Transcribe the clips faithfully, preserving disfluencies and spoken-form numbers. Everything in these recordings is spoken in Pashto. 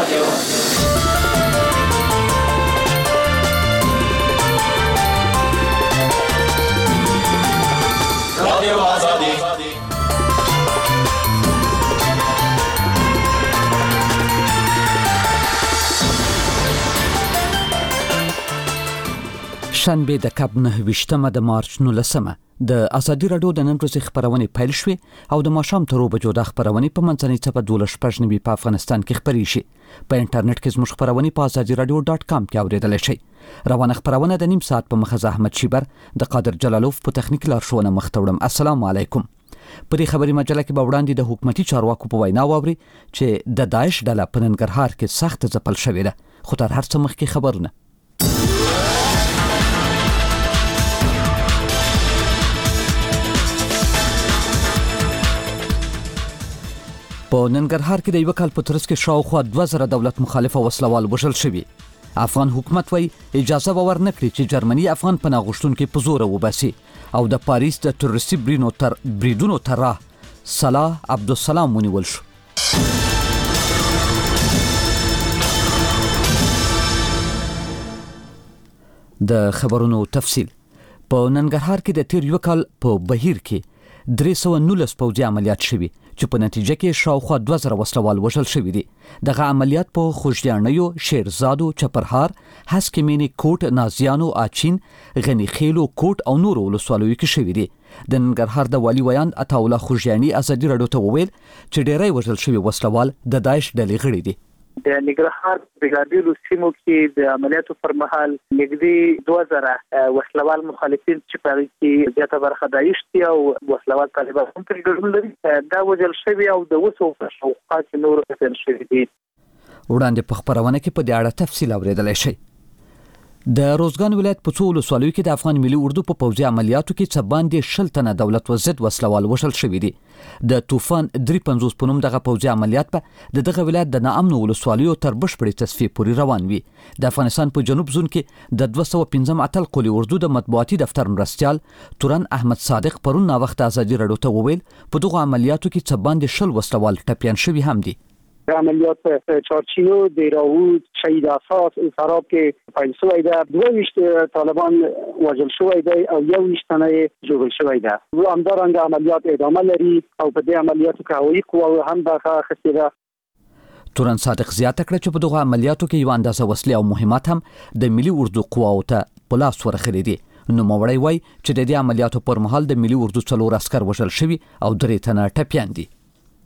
رادیو رادیو آزادی شنبه د کب نه ویشتمه د مارچ نولسمه د ازادي راډیو د نن ورځې خبرونه پیل شوې او د ماښام تر بجو د خبرونه په منځنۍ صفحه دولس پښنوي په افغانستان کې خبري شي. په انټرنیټ کې زموږ خبرونه په ازادي راډیو ډاټ کام کې اوریدل شي. روانه خبرونه د نیم ساعت په مخه احمد شیبر د قادر جلالوف په تخنیک لارښوونه مختوړم. السلام علیکم. په دې خبري مجله کې به وړاندې د حکومتي چارواکو په وینا واوري چې د داعش ډله په ننګرهار کې سخت ځپل شوې ده. خو تر هر څه مخکې خبرونه په ننګرهار کې د یو کال په ترڅ کې شاوخوا دوه زره دولت مخالفه وسلوال وژل شوي. افغان حکومت وایي اجازه به ورنکړي چې جرمني افغان پناه غوښتونکي په زوره وباسي او د پاریس د تروریستي بریدونو تر بریدونو تر صلاح عبدالسلام ونیول شو. د خبرونو تفصیل. په ننګرهار کې د تیر یو کال په بهیر کې درې سوه نولس پوځي عملیات شوي چې په نتیجه کې شاوخوا دوه زره وسلوال وژل شوي دي. دغه عملیات په خوږیاڼیو، شیرزادو، چپرهار، هسکمینی کوټ، نازیانو، اچین، غنی خیلو کوټ او نورو ولسوالیو کې شوي دي. د ننګرهار د والي ویاند عطاالله خوږیاڼي ازادي راډیو ته وویل چې ډیری وژل شوي وسلوال د داعش ډلې غړي دي. د ننګرهار بیلابیلو سیمو کې د عملیاتو پر مهال نږدې دوه زره وسلوال مخالفین چې په کې زیاته برخه داعش دي او وسلوال طالبان هم پرې ګډون لري دا وژل شوي او د اوسو په شاوخوا کې نور کسان شوي دي. وړاندې په خبرونه کې په دې اړه تفصیل اوریدلی شئ. د روزګان ولایت په څو ولسوالیو کې د افغان ملي اردو په پوځي عملیاتو کې څه باندې شل تنه دولت وضد وسلوال وژل شوي دي. د طوفان درې پنځوس په نوم دغه پوځي عملیات په د دغه ولایت د ناامنو ولسوالیو تر بشپړې تصفیې پورې روان وي. د افغانستان په جنوب زون کې د دوه سوه پنځم اتل قولي اردو د مطبوعاتي دفتر مرستیال تورن احمد صادق پرون ناوخته ازادي راډیو ته وویل په دغه عملیاتو کې څه باندې شل وسلوال ټپیان شوي هم دي. عملیات چارچینو، دیراود، شهید اساس، انصراف کې پیل شوی ده. دوه ویشت طالبان وژل شوی دی او یو ویشت تنه ژوبل شوی ده. همدارنګه عملیات ادامه لري او په دې عملیاتو کې هوایي قواو هم برخه اخیستې ده. تورن صادق زیاته کړه چې په دغه عملیاتو کې یو اندازه وسلې او مهمات هم د ملي اردو قواو ته په لاس ورغلي دي. نوموړی وایي چې د دې عملیاتو پر مهال د ملي اردو څلور عسکر وژل شوي او درې تنه ټپیان دي.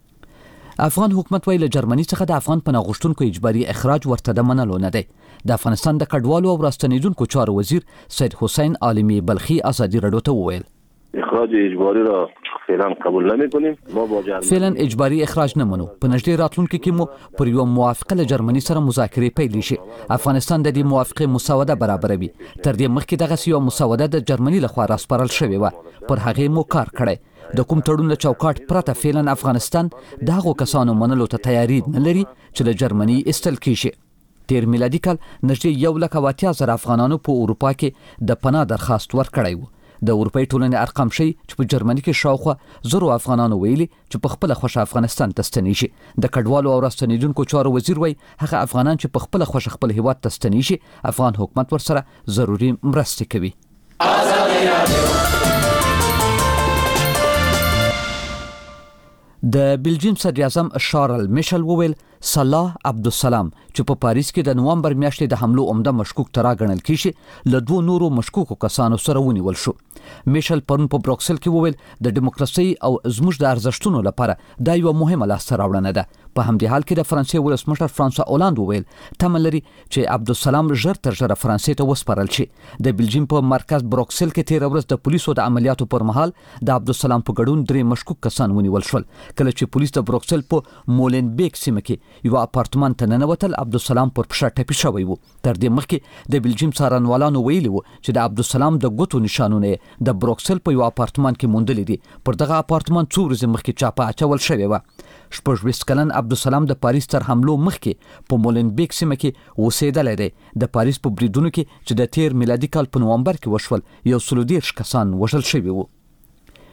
افغان حکومت ویل جرمني څخه د افغان پناه غوښتونکو اجباري اخراج ورته د منلو نه دی. د افغانستان د کډوالو او راستنیدونکو چارو وزیر سید حسین عالمی بلخی ازادي راډیو ته وویل اخراج اجباری را فعلا قبول نمی‌کنیم. ما با جرمني فعلا اجباري اخراج نه منو. په نږدې راتلونکي کې مو پر یو موافقه له جرمني سره مذاکرې پیل شي. افغانستان د دې موافقه مسوده برابروي. تر دې مخکې دغه یو مسوده د جرمني لخوا راسپارل شوې و. پر هغه مو کار کړی. د کوم تړون له چوکاټ پرته فعلا افغانستان دغه کسانو منلو ته تیاری نه لري چې له جرمني استل کیږي. تیر میلادي کال نږدې یو لک او اتیا زره افغانانو په اروپا کې د پناه درخواست ورکړی و. د اروپای ټولنې ارقام ښیي چې په جرمني کې شاوخوا زرو افغانانو ویلي چې په خپله خوښه افغانستان ته ستنیږي. د کډوالو او راستنیدونکو چارو وزیر وایي هغه افغانان چې په خپله خوښه خپل هیواد ته ستنیږي افغان حکومت ورسره ضروري مرستې کوي. د بلجیم صدر اعظم شارل میشل وویل صلاح عبدالسلام چې په پاریس کې د نومبر میاشتې د حملو عمده مشکوک ترا ګڼل کیږي له دوه نورو مشکوکو کسانو سره ونیول شو. میشل پرون په بروکسل کې وویل د دیموکراسي او زموږ د ارزښتونو لپاره دا یو مهمه لاسته راوړنه ده. په همدې حال کې د فرانسې ولسمشر فرانسوا اولاند وویل تمه لري چې عبدالسلام ژر تر ژره فرانسې ته وسپارل شي. د بلجیم په مرکز بروکسل کې تیر ورځ د پولیسو د عملیاتو پر مهال د عبدالسلام په ګډون درې مشکوک کسان ونیول شول. کله چې پولیس د بروکسل په مولنبیک سیمه کې یو اپارتمان ته ننوتل عبدالسلام پر پښه ټپي شوی و. تر دې مخکې د بلجیم څارنوالانو ویلي و چې د عبدالسلام د ګوتو نشانونه د بروکسل په یو اپارتمان کې موندلې دي. پر دغه اپارتمان څو ورځې مخکې چاپه اچول شوې وه. شپږ ویشت کلن عبدالسلام د پاریس تر حملو مخکې په مولنبیک سیمه کې اوسېدلی دی. د پاریس په بریدونو کې چې د تیر میلادي کال په نومبر کې وشول یو سل او دېرش کسان وژل شوي وو.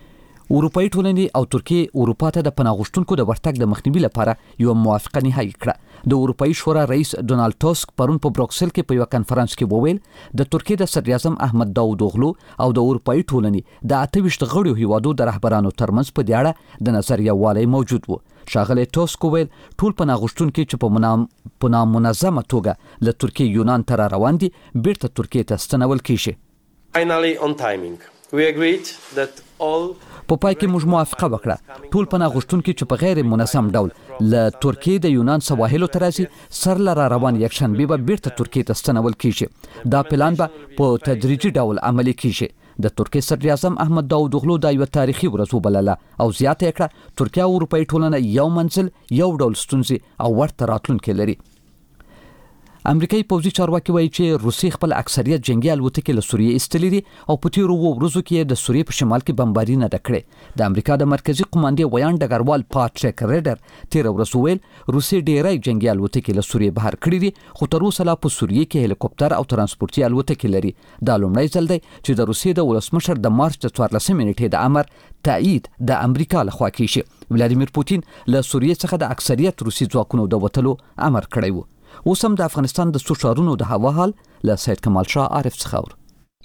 اروپאי ټولنې او ترکیه اروپا ته د پناه غوښتونکو د ورتګ د مخنیوي لپاره یو موافقه نهایی کړه. د اروپאי شورا رئیس ډونالد ټاسک پرون په بروکسل کې په یو کانفرنس کې وویل د ترکیه د صدر اعظم احمد داوودوغلو او د اروپאי ټولنې د اته ویشت غړو هیوادو د رهبرانو ترمنځ په دې اړه د نظریه والي موجود و. شاغلی ټاسک وویل ټول پناه غوښتونکي چې په منام په نامنظمه توګه له ترکیه یونان ته روان دي بیرته ترکیه ته ستنول کیږي. Finally on timing. We agreed that all په پای کې موږ موافقه وکړه ټول پناه غوښتونکي چې په غیر منظم ډول له ترکیه د یونان سواحلو ته راځي سر لره روان یکشنبه به بیرته ترکیه ته ستنول کیږي. دا پلان به په تدریجي ډول عملي کیږي. د ترکیه صدر اعظم احمد داوودوغلو دا یو تاریخي ورځ وبلله او زیاته کړه ترکیه او اروپאי ټولنه یو منزل یو ډول ستونزې او ورته راتلونکي لري. امریکایي پوځي چارواکي وایي چې روسي خپل اکثریت جنگي الوتکې له سوریې ایستلې دي او په تیرو ورځو کې د سوریې په شمال کې بمباري نه کړې. د امریکا د مرکزی قوماندې ویان ډګروال پاټریک ریډر تیر ورځ ویل روسي ډېرای جنگي الوتکې له سوریې بهر کړې دي خو تر اوسه لا په سوریې کې هلیکوپټر او ترانسپورتي الوتکې لري. دا لومړی ځل دی چې د روسي د ولسمشر د مارچ د څوارلسمې نیټې د امر تایید د امریکا لخوا کیږي. ولادیمیر پوتین له سوریې څخه د اکثریت روسي ځواکونو د وټلو امر کړی و. اوس هم د افغانستان د څو ښارونو د هوا حال له سید کمال شاه عارف څخه اورو.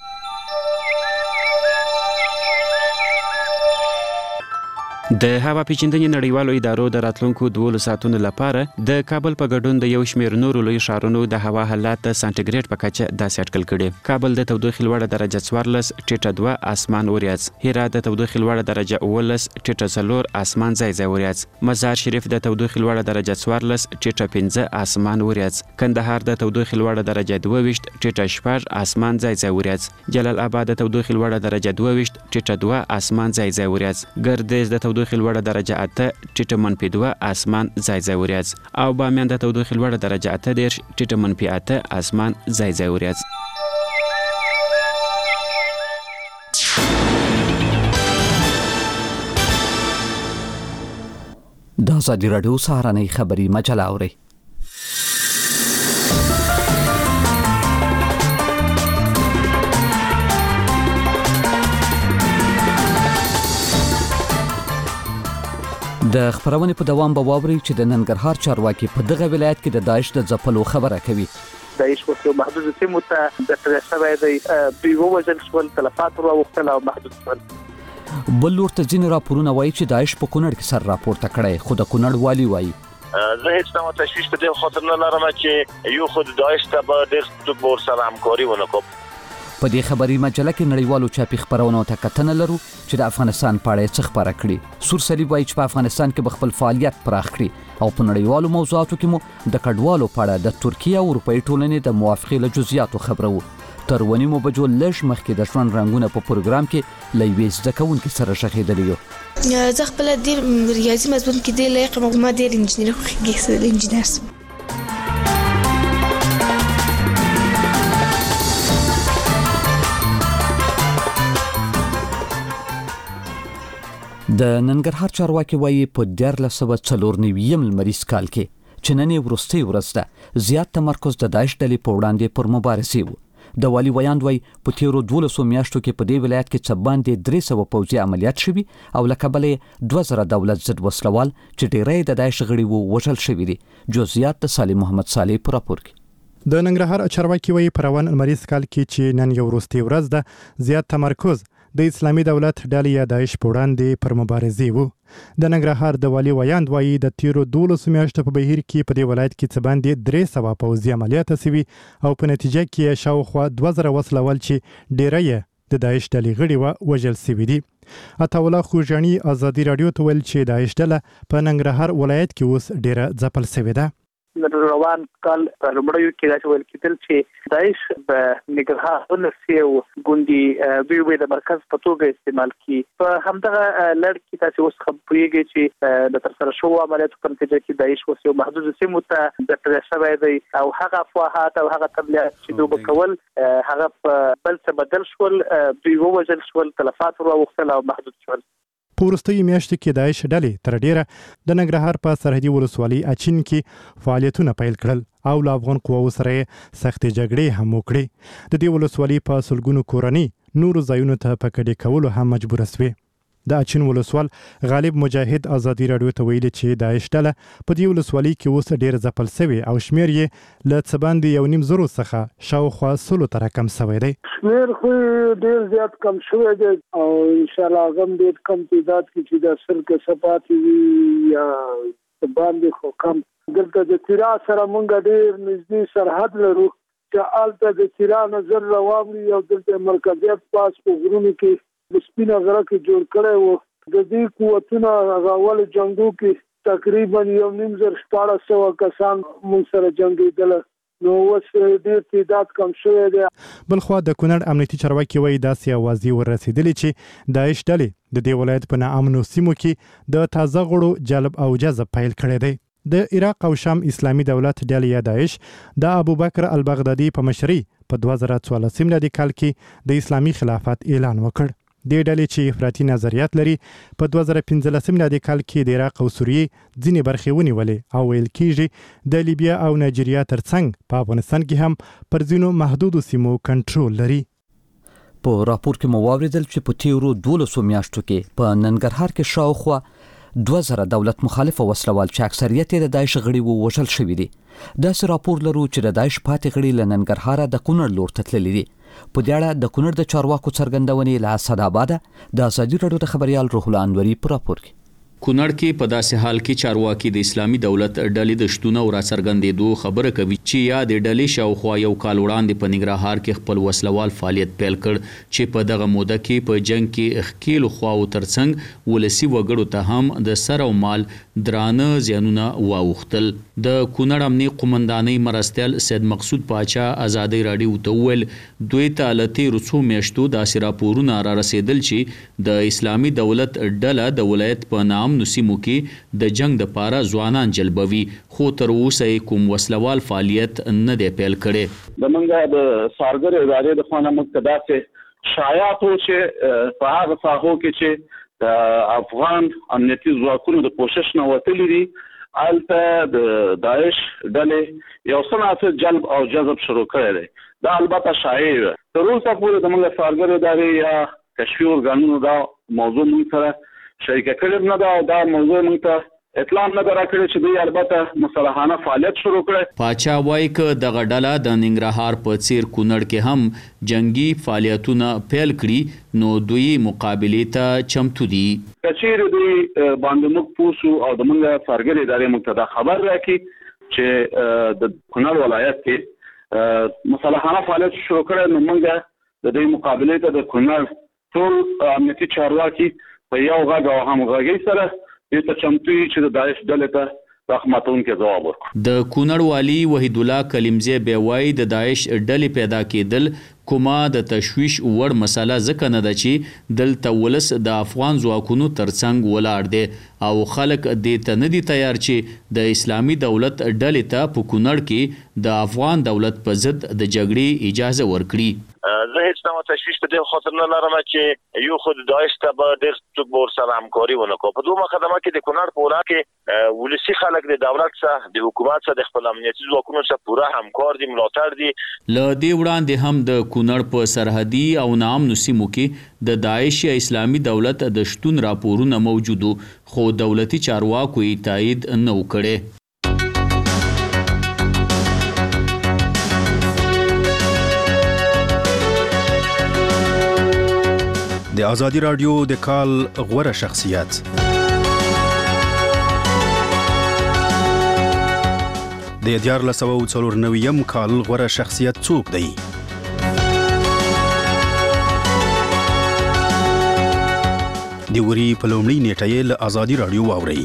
د هوا پیچندنې نړیوالو ادارو د راتلونکو دوه ساعتونو لپاره د کابل په ګډون د یو شمېر نورو لوی ښارونو د هوا حالات د سانټیګریډ په کچه داسې اټکل کړي. کابل د تودوخې لوړه درجه څوارلس ټیټه دوه اسمان وریځ، هرات د تودوخې لوړه درجه اوولس ټیټه څلور اسمان ځای ځای وریځ، مزار شریف د تودوخې لوړه درجه څوارلس ټیټه پنځه اسمان وریځ، کندهار د تودوخې لوړه درجه دوه ویشت ټیټه شپږ اسمان ځای ځای وریځ، جلال آباد د تودوخې لوړه درجه دوه ویشت ټیټه دوه اسمان ځای ځای وریځ، ګردیز د تودوخې لوړه درجه اته ټیټه منفي دوه اسمان ځای ځای وریځ او بامیان د تودوخې لوړه درجه اته دېرش ټیټه منفي اته اسمان ځای ځای وریځ. د ازادي راډیو سهارنۍ خبري مجله اورئ. د خبرونې په دوام به واوري چې د ننګرهار چارواکي په دغه ولایت کې د داعش د ځپلو خبره کوي. داعش وسو محدود سیمو ته د ترسره دی دوی ووجل شول تلفات راوختل او محدود شول. بل لور ته ځینې راپورونه وایي چې داعش په کونړ کې سر راپورته کړی خو د کونړ والي وایي زه هیڅ نه تشویش په دې خاطر نه لرم چې یو خود داعش ته به ډېر ټوک سره همکاري ونه کوم. په دې خبري مجله کې نړیوالو چاپي خبرونو ته کتنه لرو چې د افغانستان په اړه څه خبره کړي. سور صلیب وایي چې په افغانستان کې به خپل فعالیت پراخ کړي او په نړیوالو موضوعاتو کې مو د کډوالو په اړه د ترکیه او اروپאי ټولنې د موافقې له جزئیاتو خبرو. تر ونیمو بجو لږ مخکې د ژوند رنګونه په پروګرام کې له یوې زده کوونکي سره شخېدلی یو. زه خپله ډېر ریاضي مضمون کې ډېر لایق یم او ما ډېر انجینر خوښېږي انجینر سم. د ننګرهار چارواکي وایي په دیارلس سوه څلور نوي لمریز کال کې چې نن یې وروستۍ ورځ ده زیات تمرکز د داعش ډلې په وړاندې پر مبارزې و. د والي ویاند وایي په تیرو دولسو میاشتو کې په دې ولایت کې څه باندې درې سوه پوځي عملیات شوي او له کبله یې دوه زره دولت ضد وسلوال چې ډېری د داعش غړي وو وژل شوي دي. جزئیات د سالم محمد صالح په راپور کې. د ننګرهار چارواکي وایي په روان لمریز کال کې چې نن یو وروستۍ ورځ ده زیات تمرکز د اسلامي دولت ډلې یا داعش په وړاندې پر مبارزې وو. د ننګرهار د والي ویاند وایي د تیرو دولسو میاشتو په بهیر کې په دې ولایت کې څه باندې درې سوه پوځي عملیات شوي او په نتیجه کې شاوخوا دوه زره وسلوال چې ډېری یې د داعش ډلې غړي وه وژل شوي دي. عطاالله خوږاڼي ازادي راډیو ته ویل چې داعش ډله په ننګرهار ولایت کې اوس ډېره ځپل شوې ده. روان کال په لومړیو کې دا ویل کېدل چې داعش په ننګرهار ونسي او ګوندي دوی د مرکز په توګه استعمال کړي. په همدغه لړ کې تاسو اوس خبرېږئ چې د ترسره شوو عملیاتو په نتیجه کې داعش اوس یو محدود سیمو ته د ترسره دی او هغه افواهات او هغه تبلیغات چې دوی کول هغه په بل څه بدل شول، دوی ووژل شول، تلفات راوختل او محدود شول. په وروستیو میاشتو کې داعش ډلې تر ډیره د ننګرهار په سرحدي ولسوالۍ اچین کې فعالیتونه پیل کړل او له افغان قواو سره سختې جګړې هم وکړې. د دې ولسوالۍ په سلګونو کورنۍ نورو ځایونو ته په کډې کولو هم مجبوره سوې. د اچین ولسوال غالب مجاهد ازادي رادیو ته ویلي چې داعش ډله په دې ولسوالۍ کې اوس ډېر ځپل شوی او شمیر یې له څه باندې یو نیم زرو څخه شاوخوا سلو ته راکم شوی دی. شمیر خو ډېر زیات کم شوی دی او انشاءالله هغه هم ډېر کم تعداد کې چې د سل کسه پاتې وي یا باندې خو کم. دلته د تیرا سره مونږ ډېر نږدې سرحد لرو چې هلته د تیرا نظر روان وي او دلته مرکزیت پاس په غرونو کې د سپینه غره کې جوړ کړی و. د دې قوتونه هغه اول جنګو کې تقریبا یو نیم زر شپاړس سوه کسان مونږ سره جنګېدله، نو اوس ډېر تعداد کم شوی دی. بلخوا د کونړ امنیتي چارواکي وایي داسې اوازې وررسېدلې چې داعش ډلې د دې ولایت په ناامنو سیمو کې د تازه غړو جلب او جذب پیل کړی دی. د عراق او شام اسلامي دولت ډلې یا داعش د ابوبکر البغدادي په مشرۍ په دوه زره څوارلسم میلادي کال کې د اسلامي خلافت اعلان وکړ. د ډلې چې افراطي نظریات لري په دوه زره پنځلسم میلادي کال کې د عراق او سوریې ځینې برخې ونیولې او ویل کېږي د لیبیا او نایجیریا ترڅنګ په افغانستان کې هم پر ځینو محدودو سیمو کنټرول لري. په راپور کې مو واورېدل چې په تیرو دولسو میاشتو کې په ننګرهار کې شاوخوا دوه زره دولت مخالف وسلوال چې اکثریت یې د داعش غړي وو وژل شوي دي. داسې راپور لرو چې د داعش پاتې غړي له ننګرهاره د کونړ لور ته تللي دي. په دې اړه د کونړ د چارواکو څرګندونې له اسداباده د ازادي راډیو د خبريال روح الله انوري په راپور کې. کونړ کې په داسې حال کې چارواکي د اسلامي دولت ډلې د شتون او را څرګندېدو خبره کوي چې یا د ډلې شاوخوا یو کال وړاندې په ننګرهار کې خپل وسلوال فعالیت پیل کړ چې په دغه موده کې په جنگ کې اخکیلو خواو ترڅنګ ولسی وګړو ته هم د سر او مال درانه زیانونه واوختل. د کونړ امنیه قومندانۍ مرستیال سید مقصود پاچا ازادي راډیو ته ویل دوی ته لته رسو میشتو داسې راپورونه را رسیدل چې د اسلامي دولت ډله د ولایت په نام نو سیمو کې د جنگ د پاره ځوانان جلبوي، خو تر اوسه کوم وسلوال فعالیت نه دی پیل کړي. د منګه د سارګر ادارې د خانه مقتدا څخه شایعاتو چې په هغه ساحو کې چې د افغان امنیتي ځواکونو د کوشش نه وتلي دي البته د داعش ډلې یو څه جلب او جذب شروع کړی دی. دا البته شایع تر اوسه پورې د منګه سارګر ادارې یا کشفي ارګانونو دا موضوع موږ سره شریکه کړې نه دا دا موضوع موږ ته اطلاع نه راکړې چې دوی البته مصالحانه فعالیت شروع کړي. پاچا وایي چې د غډاله د ننګرهار په څیر کونړ کې هم جنگي فعالیتونه پیل کړي نو دوی مقابله ته چمتو دي. کچېر دوی باندې موږ پوسو او د موږ سارګر ادارې موږ ته خبر راکړي چې د کونړ ولایت کې مصالحانه فعالیت شروع کړي نو موږ د دوی مقابله ته د کونړ ټول امنیتي چارواکي په یو غږ او همغږۍ سره دې ته چمتو چې د داعش ډلې ته رحمتونکو جواب ورکړي. د کونړ والی وحید الله کلیمزی به وای د داعش ډلې پیدا کېدل کومه د تشویش وړ مسله ځکه نه ده چې دلته ولس د افغان ځواکونو ترڅنګ ولاړ دي او خلک دې ته نه دي تیار چې د اسلامي دولت ډلې ته په کونړ کې د افغان دولت په ضد د جګړې اجازه ورکړي. زه هیڅ نه تشویش په دې خاطر نه لرم چې یو خود داعش ته به ډېر څوک به ورسره همکاري ونه کړي. په دوه مقدمه کې د کونړ په ولا کې ولسي خلک د دولت سره د حکومت سره د خپل امنیتي ځواکونو سره پوره همکار دي، ملاتړ دي. له دې وړاندې هم د کونړ په سرحدي او ناامنو سیمو کې د داعش یا اسلامي دولت د شتون راپورونه موجودو خو دولتي چارواکو یې تایید نه وکړي. د ازادي راډیو د کال غوره شخصیت د دیارلس سوه څلور نویم کال غوره شخصیت څوک دی؟ د وري په لومړۍ نیټه یې له ازادي راډیو واورئ.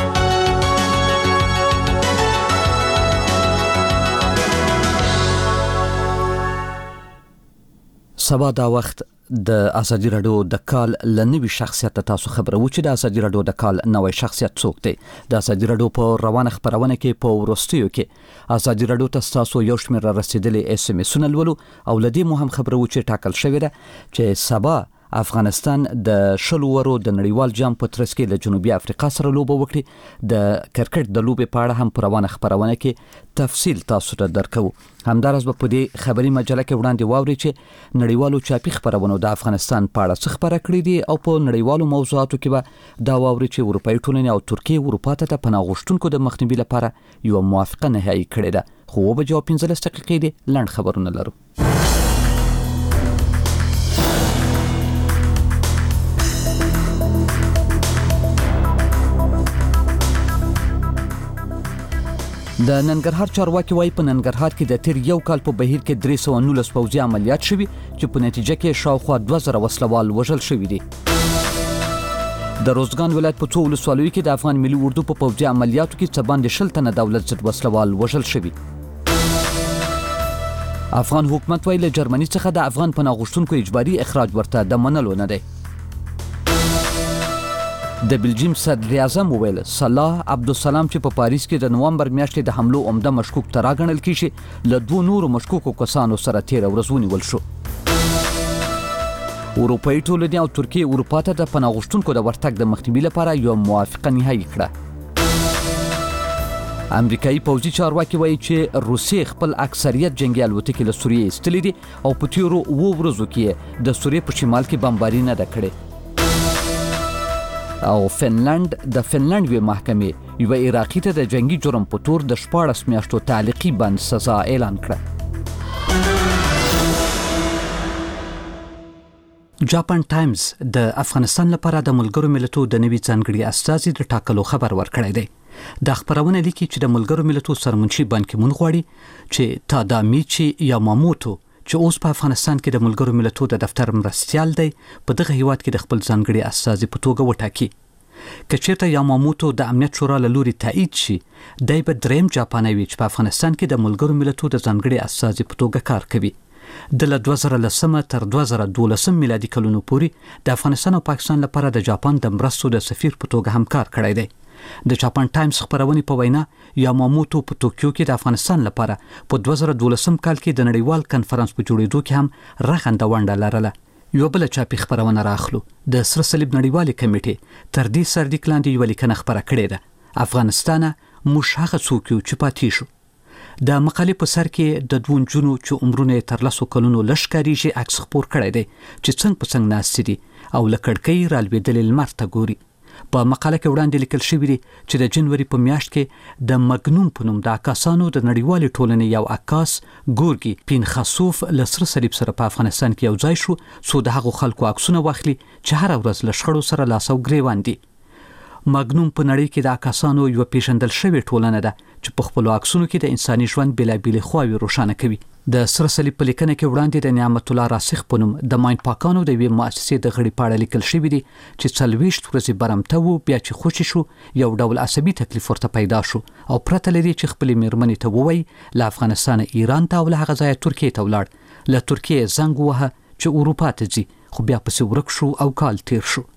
سبا دا وخت د ازادي راډیو د کال لنوي شخصیت تاسو خبرو چې د ازادي راډیو د کال نوې شخصیت څوک دی. د ازادي راډیو په روانه خبرونه کې په ورستیو کې ازادي راډیو ته تاسو یو شمېر رسیدلې اس ام اسونه لولو او لدی مو هم خبرو چې ټاکل شوی ده چې سبا افغانستان د شلو ورو د نړیوال جام په ترڅ کې له جنوبي افریقا سره لوبه وکړي. د کرکټ د لوبې په اړه هم پروانه خبرونه کې تفصیل تاسو ته درکو. همدارس په دې خبري مجله کې وړاندې واوري چې نړیوالو چاپی خبرونو د افغانستان په اړه څه خبره کړې دي او په نړیوالو موضوعاتو کې به دا واوري چې اروپאי ټولنې او ترکیه اروپا ته پناه غوښتونکو د مخنیوي لپاره یو موافقه نهایی کړې ده. خو به جواب پنځلس دقیقې دي لاند خبرونه لرو. د ننګرهار چارواکي وايي په ننګرهار کې د تیر یو کال په بهیر کې درې سوه نولس پوځي عملیات شوي چې په نتیجه کې شاوخوا دوه زره وسلوال وژل شوي دي. د روزګان ولایت په څو ولسوالیو کې د افغان ملي اردو په پوځي عملیاتو کې څه باندې شل تنه دولت ضد وسلوال وژل شوي. افغان حکومت وايي له جرمني څخه د افغان پناه غوښتونکو اجباري اخراج ورته د منلو نه دی. د بلجیم صدر اعظم وویل صلاح عبدالسلام چې په پاریس کې د نومبر میاشتې د حملو عمده مشکوک تر راغنل کیږي له دوه نورو مشکوکو کسانو سره تیر ورځ ونیول شو. اروپאי ټولنې او ترکیه اروپا ته د پناه غوښتونکو د ورتګ د مخنیوي لپاره یو موافقه نهایی کړه. امریکایي پوځي چارواکي وایي چې روسیې خپل اکثریت جنگي الوتکې له سوریې ایستلې دي او په تیرو اوو ورځو کې د سوریې په شمال کې بمباري نه ده کړې. او فنلند د فنلند وی محکمې یو عراقي ته د جنگي جرم په تور د شپاړس میاشتو تعلیقي بند سزا اعلان کړه. جاپان ټایمز د افغانستان لپاره د ملګرو ملتونو د نوي ځانګړي استازي د ټاکلو خبر ورکړی دی. د خبرونه لیکي چې د ملګرو ملتونو سرمنشي بان کی مون غواړي چې تادامیچی یاماموتو چې اوس په افغانستان کې د ملګرو ملتونو د دفتر مرستیال دی په دغه هیواد کې د خپل ځانګړي استازي په توګه وټاکي. که چېرته یاماموتو د امنیت شورا له لوري تایید شي دی به دریم جاپاني وي چې په افغانستان کې د ملګرو ملتونو د ځانګړي استازي په توګه کار کوي. د له دوه زره لسم تر دوه زره دولسم میلادي کلونو پورې د افغانستان او پاکستان لپاره د جاپان د مرستو د سفیر په توګه هم کار کړی دی. د جاپان ټایمز خبرونې په وینا یاماموتو په توکیو کې د افغانستان لپاره په دوه زره دولسم کال کې د نړیوال کنفرانس په جوړېدو کې هم رغنده ونډه لرله. یو بل چاپی خبرونه راخلو د سره صلیب نړیوالې کمیټې تر دې سرلیک لاندې یو لیکنه خبره کړې ده. افغانستان موږ هغه څوک یو چې پاتې شو. د مقالې په سر کې د دوه نجونو چې عمرونه تر لسو کلونو لږ ښکارېږي عکس خپور کړی دی چې څنګ په څنګ ناستې دي او له کړکۍ رالوېدلې لمر ته ګوري. په مقاله کې وړاندې لیکل شوي دي چې د جنوري په میاشت کې د مګنون په نوم د عکاسانو د نړیوالې ټولنې یو عکاس ګورګي پینخاسوف له سره صلیب سره په افغانستان کې یو ځای شو څو د هغو خلکو عکسونه واخلي چې هره ورځ له شخړو سره لاس او ګریوان دي. مګنون په نړۍ کې د عکاسانو یو پیژندل شوې ټولنه ده چې په خپلو عکسونو کې د انساني ژوند بېلابېلې خواوې روښانه کوي. د سره صلیب په لیکنه کې وړاندې د نعمت الله راسخ په نوم د ماین پاکانو د یوې مؤسسې د غړي په اړه لیکل شوي دي چې څلوېښت ورځې برمته و بیا چې خوشې شو یو ډول عصبي تکلیف ورته پیدا شو او پرته له دې چې خپلې مېرمنې ته ووایي له افغانستانه ایران ته او له هغه ځایه ترکیې ته ولاړ. له ترکیې زنګ ووهه چې اروپا ته ځي خو بیا پسې ورک شو او کال تیر شو.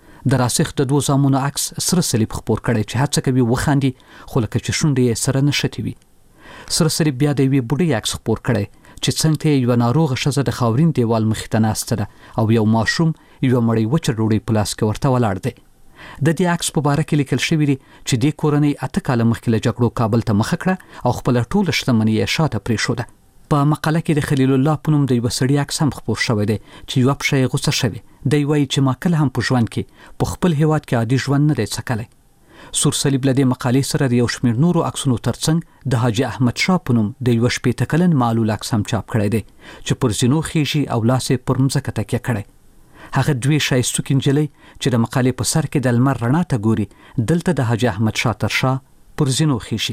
د راسخ د دوه زامنو عکس سره صلیب خپور کړی چې هڅه کوي وخاندي خو لکه چې شونډې یې سره نښتې وي. سره صلیب بیا د یوې بوډۍ عکس خپور کړی چې څنګ ته یوه ناروغه ښځه د خاورین دیوال مخې ته ناسته ده او یو ماشوم یوه مړۍ وچه ډوډۍ په لاس کې ورته ولاړ دی. د دې عکس په باره کې لیکل شوي دي چې دې کورنۍ اته کاله مخکې له جګړو کابل ته مخه کړه او خپله ټوله شتمني یې شاته پرېښوده. په مقاله کې د خلیل الله په نوم د یوه سړي عکس هم خپور شوی دی چې یوه پښه یې غوڅه شوې. دی وایي چې ما کله هم په ژوند کې په خپل هیواد کې عادي ژوند نه دی څکلی. سور صلیب له دې مقالې سره د یو شمېر نورو عکسونو ترڅنګ د حاجي احمد شاه په نوم د یوه شپېته کلن معلول عکس هم چاپ کړی دی چې پر زینو خیژي او لاس یې پر مځکه تکیه کړی. هغه دوې ښایستوکې نجلۍ چې د مقالې په سر کې د لمر رڼا ته ګوري دلته د حاجي احمد شاه تر شا پر زینو خیژي.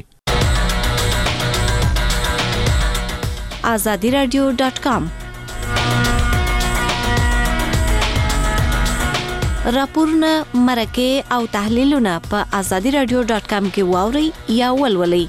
آزادی رادیو ډاټ کام راپورونه مرکه او تحلیلونه په آزادی رادیو ډاټ کام کې واورئ یا ولولئ.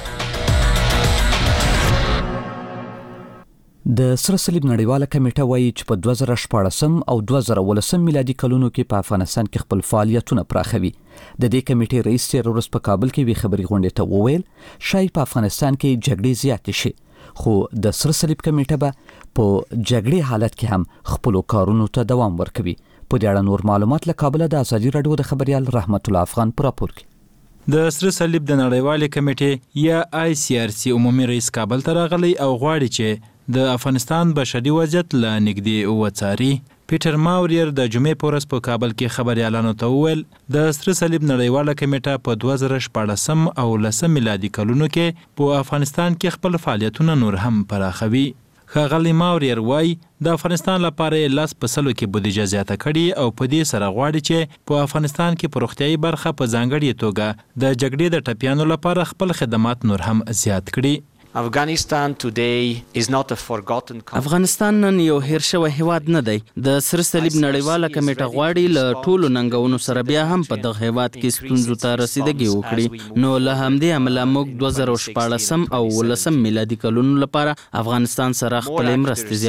د سره صلیب نړیواله کمیټه وایي چې په دوه زره شپاړسم او دوه زره ولسم میلادي کلونو کې په افغانستان کې خپل فعالیتونه پراخوي. د دې کمیټې رئیس تیر ورځ په کابل کې وی خبري غونډې ته وویل شاید په افغانستان کې جګړې زیاتې شي خو د سره صلیب کمیټه به په جګړې حالت کې هم خپل کارونو ته دوام ورکوي. په دې اړه نور معلومات له کابل د ازادي رادیو د خبريال رحمت الله افغان پر راپور کې. د سره صلیب د نړیوالې کمیټې یا آی سی آر سی عمومي رئیس کابل ته راغلی او غواړي چې د افغانستان بشري وضعیت له نږدې وڅاري. پیټر ماوریر د جمعې په ورځ په کابل کې خبريالانو ته وویل د سره صلیب نړیواله کمیټه په دوه زره شپاړسم او لسم میلادي کلونو کې په افغانستان کې خپل فعالیتونه نور هم پراخوي. ښاغلی ماوریر وایي د افغانستان لپاره یې لاس په سلو کې بودیجه زیاته کړې او په دې سره غواړي چې په افغانستان کې په روغتیایي برخه په ځانګړې توګه د جګړې د ټپیانو لپاره خپل خدمات نور هم زیات کړي. افغانستان today is not a forgotten country. افغانستان نن یو هیر شوی هیواد نه دی. د سره صلیب نړیواله کمیټه غواړي له ټولو ننګونو سره بیا هم په دغه هیواد کې ستونزو ته رسیدګي وکړي. نو له همدې امله موږ دوه زره شپاړسم او ولسم میلادي کلونو لپاره افغانستان سره خپل مرستې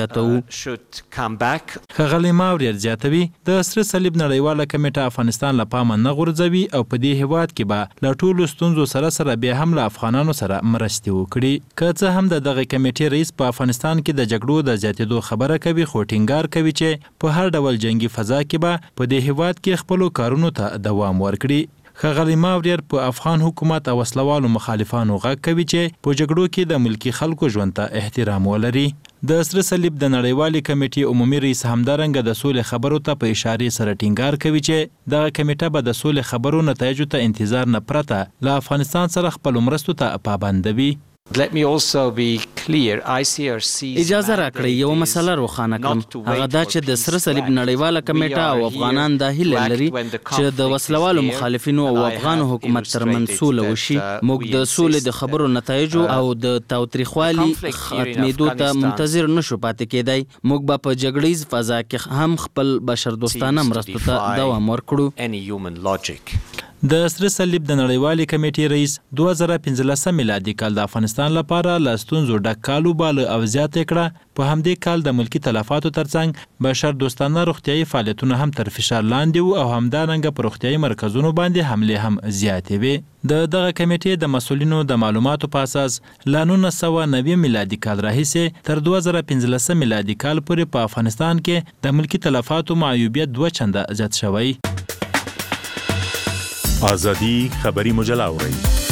زیاتوو. ښاغلی ماوریر زیاتوي د سره صلیب نړیواله کمیټه افغانستان له پامه نه غورځوي او په دې هیواد کې به له ټولو ستونزو سره سره بیا هم له افغانانو سره مرستې وکړي. که څه هم د دغه کمیټې رئیس په افغانستان کې د جګړو د زیاتېدو خبره کوي خو ټینګار کوي چې په هر ډول جنگي فضا کې به په دې هیواد کې خپلو کارونو ته دوام ورکړي. ښاغلی ماوریر په افغان حکومت او وسلوالو مخالفانو غږ کوي چې په جګړو کې د ملکي خلکو ژوند ته احترام ولري. د سره صلیب د نړیوالې کمیټې عمومي رئیس همدارنګه د سولې خبرو ته په اشارې سره ټینګار کوي چې دغه کمیټه به د سولې خبرو نتایجو ته انتظار نه پرته له افغانستان سره خپلو مرستو ته پابندوي. Let me also be clear. I C R C اجازه راکړئ یو مسله روښانه کړم. هغه دا چې د سره صلیب نړیواله کمیټه او افغانان دا هیله لري چې د وسلوالو مخالفینو او افغان حکومت ترمنځ سوله وشي. موږ د سولې د خبرو نتایجو او د تاوتریخوالي ختمېدو ته منتظر نشو پاتې کېدای. موږ به په جګړیز فضا کې هم خپل بشردوستانه مرستو ته دوام ورکړو. د سره صلیب د نړیوالې کمیټې رئیس دوه زره پنځلسم میلادي کال د افغانستان لپاره له ستونزو ډک کال وباله او زیاته کړه. په همدې کال د ملکي تلفاتو ترڅنګ بشردوستانه روغتیایي فعالیتونه هم تر فشار لاندې وو او همدارنګه په روغتیایي مرکزونو باندې حملې هم زیاتې وې. د دغه کمیټې د مسؤلینو د معلوماتو په اساس له نولس سوه نوي میلادي کال راهیسې تر دوه زره پنځلسم میلادي کال پورې په افغانستان کې د ملکي تلفاتو معیوبیت دوه چنده زیات شوی. آزادی خبری مجله اورئ.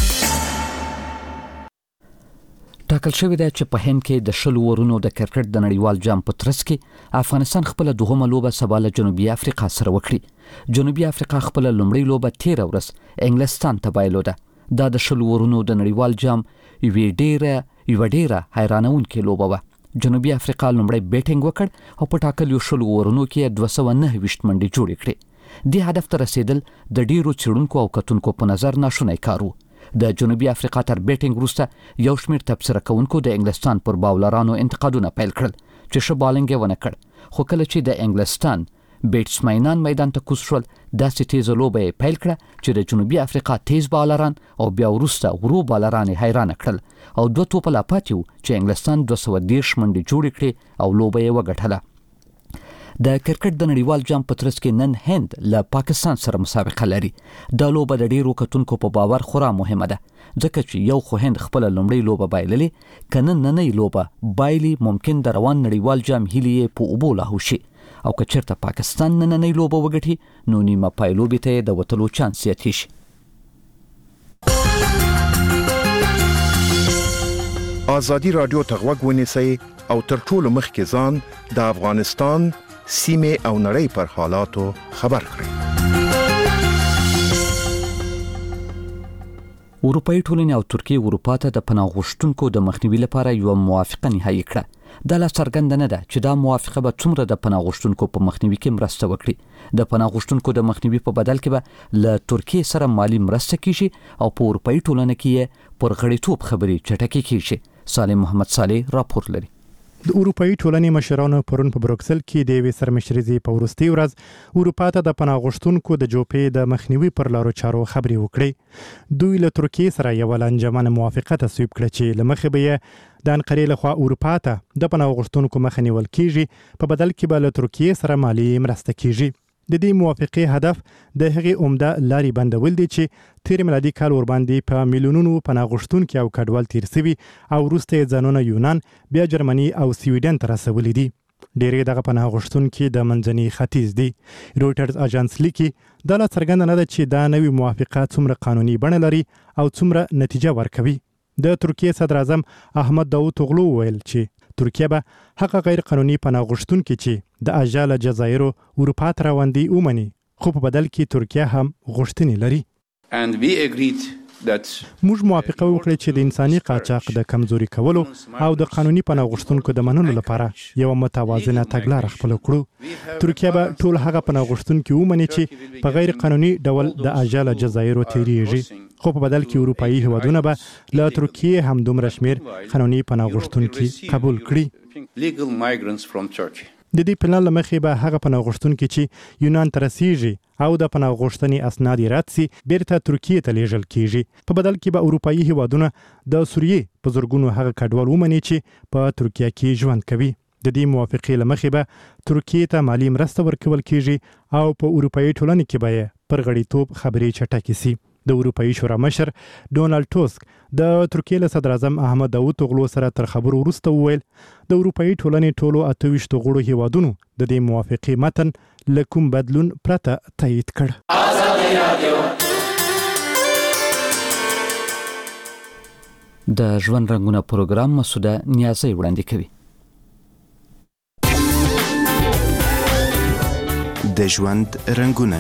ټاکل شوې ده چې په هند کې د شلو ورونو د کرکټ د نړیوال جام په ترڅ کې افغانستان خپل دوهمه لوبه سبا له جنوبي افریقا سره وکړي. جنوبي افریقا خپل لومړی لوبه تیر ورځ انګلستان ته بایلوده. دا د شلو ورونو د نړیوال جام یوه ډیره یوه ډیره حیرانونکې لوبه وه. جنوبي افریقا لومړی بیټینګ وکړ او په ټاکلو شلو ورونو کې دوه سوه نهه ویشت منډې جوړې کړې. دې هدف ته رسیدل د ډیرو څېړونکو او کتونکو په نظر ناشونی کار و. د جنوبي افریقا تر بیټینګ وروسته یو شمېر تبصره کوونکو د انګلستان پر باولرانو انتقادونه پیل کړل چې ښه بالنګ یې ونه کړ. خو کله چې د انګلستان بیټسمینان میدان ته کوز شول داسې تیزه لوبه یې پیل کړه چې د جنوبي افریقا تیز بالران او بیا وروسته ورو بالران یې حیرانه کړل او دوه توپه لا پاتې وو چې انګلستان دوه سوه دېرش منډې جوړې کړې او لوبه یې وګټله. د کرکټ د نړیوال جام په ترڅ کې نن هند له پاکستان سره مسابقه لري. دا لوبه د ډیرو کتونکو په باور خورا مهمه ده ځکه چې یو خو هند خپل لومړی لوبه بایللې که نن نننۍ لوبه بایلي ممکن د روان نړیوال جام هیلې یې په اوبو لاهو شي او که چېرته پاکستان نننۍ لوبه وګټي نو نیمه پای لوبې ته یې د وتلو چانس زیاتی شي. آزادي رادیو ته غوږ ونیسئ او تر ټولو مخکې ځان د افغانستان سیمې او نړۍ پر حالاتو خبر کړئ. اروپایي ټولنې او ترکیه اروپا ته د پناه غوښتونکو د مخنیوي لپاره یوه موافقه نهایي کړه. دا لا څرګنده نه ده چې دا موافقه به څومره د پناه غوښتونکو په مخنیوي کې مرسته وکړي. د پناه غوښتونکو د مخنیوي په بدل کې به له ترکیه سره مالی مرسته کیږي او په اروپایي ټولنه کې یې پر غړیتوب خبرې چټکې کیږي. صالح محمد صالح راپور لري. د اروپایي ټولنې مشرانو پرون په بروکسل کې د یوې سرمشریزې په وروستۍ ورځ اروپا ته د پناه غوښتونکو د جوپې د مخنیوي پر لارو چارو خبرې وکړې. دوی له ترکیې سره یوه لنجمنه موافقه تصویب کړه چې له مخې به یې د انقرې لخوا اروپا ته د پناه غوښتونکو مخه نیول کیږي، په بدل کې به له ترکیې سره مالي مرسته کیږي. د دې موافقې هدف د هغې عمده لارې بندول دي چې تیر میلادي کال ورباندې په میلیونونو پناه غوښتونکي او کډوال تیر سوي او وروسته یې ځانونه یونان بیا جرمني او سویډن ته رسولي دي. ډېری دغه پناه غوښتونکي د منځني ختیځ دي. رویټرز اژانس لیکي دا لا څرګنده نه ده چې دا نوې موافقه څومره قانوني بڼه لري او څومره نتیجه ورکوي. د ترکیې صدر اعظم احمد داوطوغلو ویل چې ترکیه به هغه غیر قانوني پناه غوښتونکي چې د اژا له جزایرو اروپا ته روان دي ومني، خو په بدل کې ترکیه هم غوښتنې لري. And we agreed that موږ موافقه وکړه چې د انساني قاچاق د کمزوري کولو او د قانوني پناه غوښتونکو د منلو لپاره یو متوازنه تګلاره خپل کړو. ترکیه به ټول هغه پناه غوښتونکي ومني چې په غیر قانوني ډول د اژا له جزایرو تیریږي، خو په بدل کې اروپایي هیوادونه به له ترکیې هم دومره شمیر قانوني پناه غوښتونکي قبول کړي. legal migrants from Turkey. د دې پلان له مخې به هغه پناه غوښتونکي چې یونان ته رسیږي او د پناه غوښتنې اسناد یې رد سي بیرته ترکیې ته لیږل کیږي. په بدل کې به اروپایي هیوادونه د سوریې په زرګونو هغه کډوال ومني چې په ترکیه کې ژوند کوي. د دې موافقې له مخې به ترکیې ته مالی مرسته ورکول کیږي او په اروپایي ټولنې کې به پر غړیتوب خبرې چټکې سي. د اروپایي شورا مشر ډونالد ټوسک د ترکیې له صدر اعظم احمد داوطوغلو سره تر خبرو وروسته وویل د اروپایي ټولنې ټولو اته ویشت غړو هیوادونو د دې موافقې متن له کوم بدلون پرته تایید کړ. د ژوند رنګونه پروګرام مسوده نیازی وړاندې کوي. د ژوند رنګونه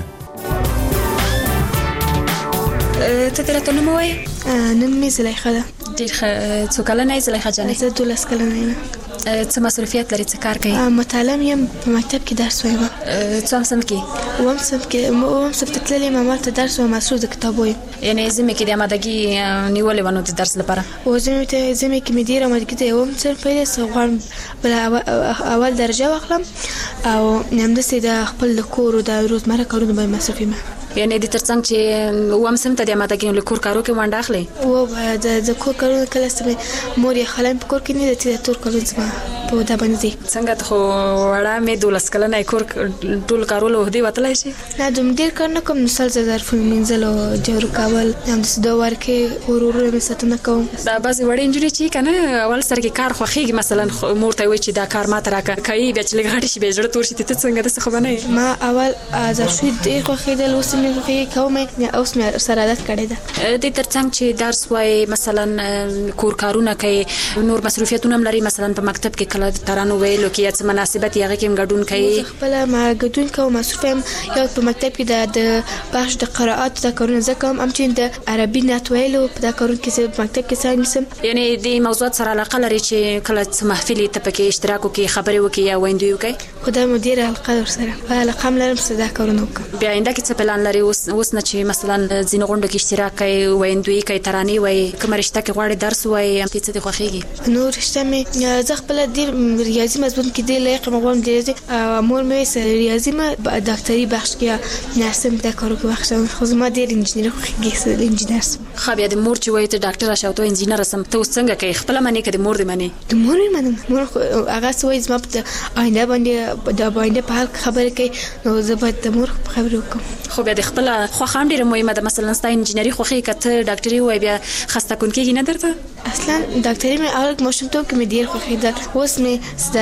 ته درته نوم ووایه؟ نوم مې زلیخا ده. ډېر ښه. څو کلنه یې زلیخا جانې؟ زه دولس کلنه یم. څه مصروفیت لري؟ څه کار کوي؟ مطالعه یم، په مکتب کې درس وایم. څوم صنف کې؟ اووم صنف کې. اووم صنف ته تللې یم، همالته درس وایم، مصروف د کتاب وایم. یعنې ژمي کې د امادګي نیولې وه نو د درس لپاره؟ او ژمي ته ژمي کې مې ډېره امادګي د اووم صنف پیل څه غواړم بله اول درجه واخلم او همداسې د خپل د کور او د روزمره کارونو باندې مصروف یم. یعنې د ترڅنګ چې اووم صنف ته د امادګي له کور کارو کې ونډه اخلي؟ او د کور کارونه کله چې مور یې خاله په کور کې نه دی، د تور کارونه زما په دا باندې دي. څنګه ته خو وړه مې دولس کلنه کور ټول کارونه وحدي وتلی شي؟ نه دوم ډېر کار نه کوم، نو سل ظرفونه مینځل او جارو کول، همداسې د ورکې ورورونه مې ساتنه کوم. دا بعضې وړې نجونې چې که نه اول سر کې کار خوښېږي، مثلا مور ته وایي چې دا کار ما ته راکړه، کوي بیا چې لږ غټې شي بیا زړه تور شي. ته څنګه داسې خو به نه یې؟ ما اول ظرفشوي ډېر خوښېدل، اوس مې خوښېږي کوم، اوس مې سره عادت کړی ده. د ترڅنګ چې درس وایي، مثلا کور کارونه کوي، نور مصروفیتونه هم لري، مثلا په مکتب کې کله ترانو ویلو کې یا څه مناسبت هغه کې هم ګډون کوي؟ خپله ما ګډون کوم، مصروف یم. یو په مکتب کې د بخش د قرائات دا کارونه زه کوم، همچنین د عربي نعت ویلو په دا کارونه کې زه په مکتب کې څه نیسم. یعنې د موضوعات سره علاقه لري چې کله څه محفل ته پکې اشتراک وکړي، خبرې وکړي یا ویندوی وکړي؟ خو دا مو ډېره علاقه ورسره علاقه هم لرم چې دا کارونه وکړم. بیا آینده کې څه پلان لري اوس نه چې مثلا ځینې غونډو کې اشتراک کوي، ویندوی کوي، ترانې وایي، کومه رشته کې غواړي درس ووایي، همدې څه دې خوښېږي؟ نو رشته مې زه خپله ډېر ریاضي مضمون کې ډېر لایق یم، غواړم د ریاضي مور مې وایي ریاضي مه ډاکټري بخش کې یا نرسم دا کارو کې بخش شم، خو زما ډېر انجینر خوښېږي انجینر سم. ښه بیا د مور چې وایي ته ډاکټره شه او ته انجینره سم، ته اوس څنګه کوې؟ خپله منې که د مور دې منې؟ د مور مې منم. مور هغه څه وایي زما په آینده باندې د آینده په حال خبرې کوي، نو زه باید د مور په خبرې وکړم. خو بیا د خپله خوښه هم ډېره مهمه ده، مثلا ستا انجینري خوښېږي، که ته ډاکټري ووایې بیا خسته کن کېږي نه درته؟ اصلا ډاکټري مې اول ماشومتوب کې مې ډېر خوښېدل، اوس مې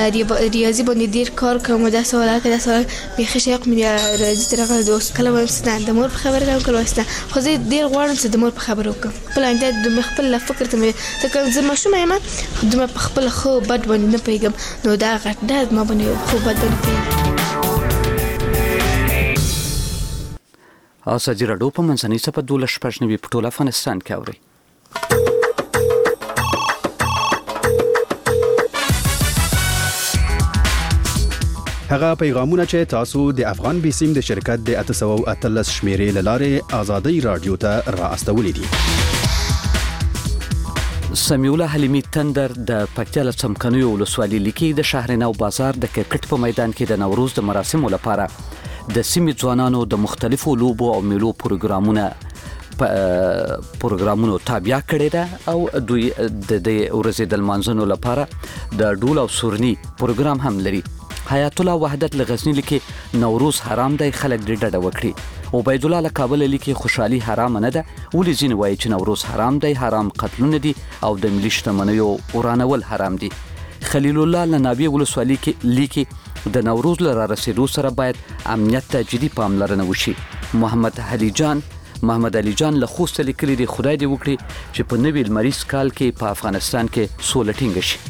د ریاضي باندې ډېر کار کوم، دا سوال هکه دا سوال بیخي شوق مې د ریاضي ته راغلی. اوس کله وایم چې نه د مور په خبره کوم، کله وایم چې نه، خو زه ډېر غواړم چې د مور په خبره وکړم. خپل آینده دومره خپل فکر ته مې ځکه زه ماشومه یم، دومره په خپله ښه بد باندې نه پوهېږم، نو دا غټ دا زما باندې ښه بد باندې پوهېږم. ازادي راډیو په منځنۍ صفحه دولس شپږ نوي په ټول افغانستان کې اوري. هغه پیغامونه چې تاسو د افغان بیسیم د شرکت د اته سوه او اتلس شمیرې لاره آزادي رادیو ته را استولې دي. سمیوله حلیمی تندر د پکتیا له څمکنیو ولسوالۍ لیکي د شهرنو بازار د کرکټ په میدان کې د نوروز د مراسمو لپاره د سیمې ځوانانو د مختلفو لوبو او میلو پروګرامونه پروګرامونو تابع کړی ده او دوی د دې ورځې د لمانځنو لپاره د ډول او سورني پروګرام هم لري. حیات الله وحدت لغزنی لیکي نوروز حرام دی خلک دې ډډه وکړي. عبید الله لکابل لیکي خوشحالي حرام نه ده ولې ځینې وایي چې نوروز حرام دی حرام قتلونه دي او د ملي شتمنیو ورانول حرام دي. خلیل الله لنابي ولسوالي کې لیکي د نوروز لره رسیدو سره باید امنیت ته جدي پاملرنه وشي. محمد علي جان محمد علي جان له خوست لیکلي دی خدای دې وکړي چې په نوي لمریز کال کې په افغانستان کې سوله ټینګه شي.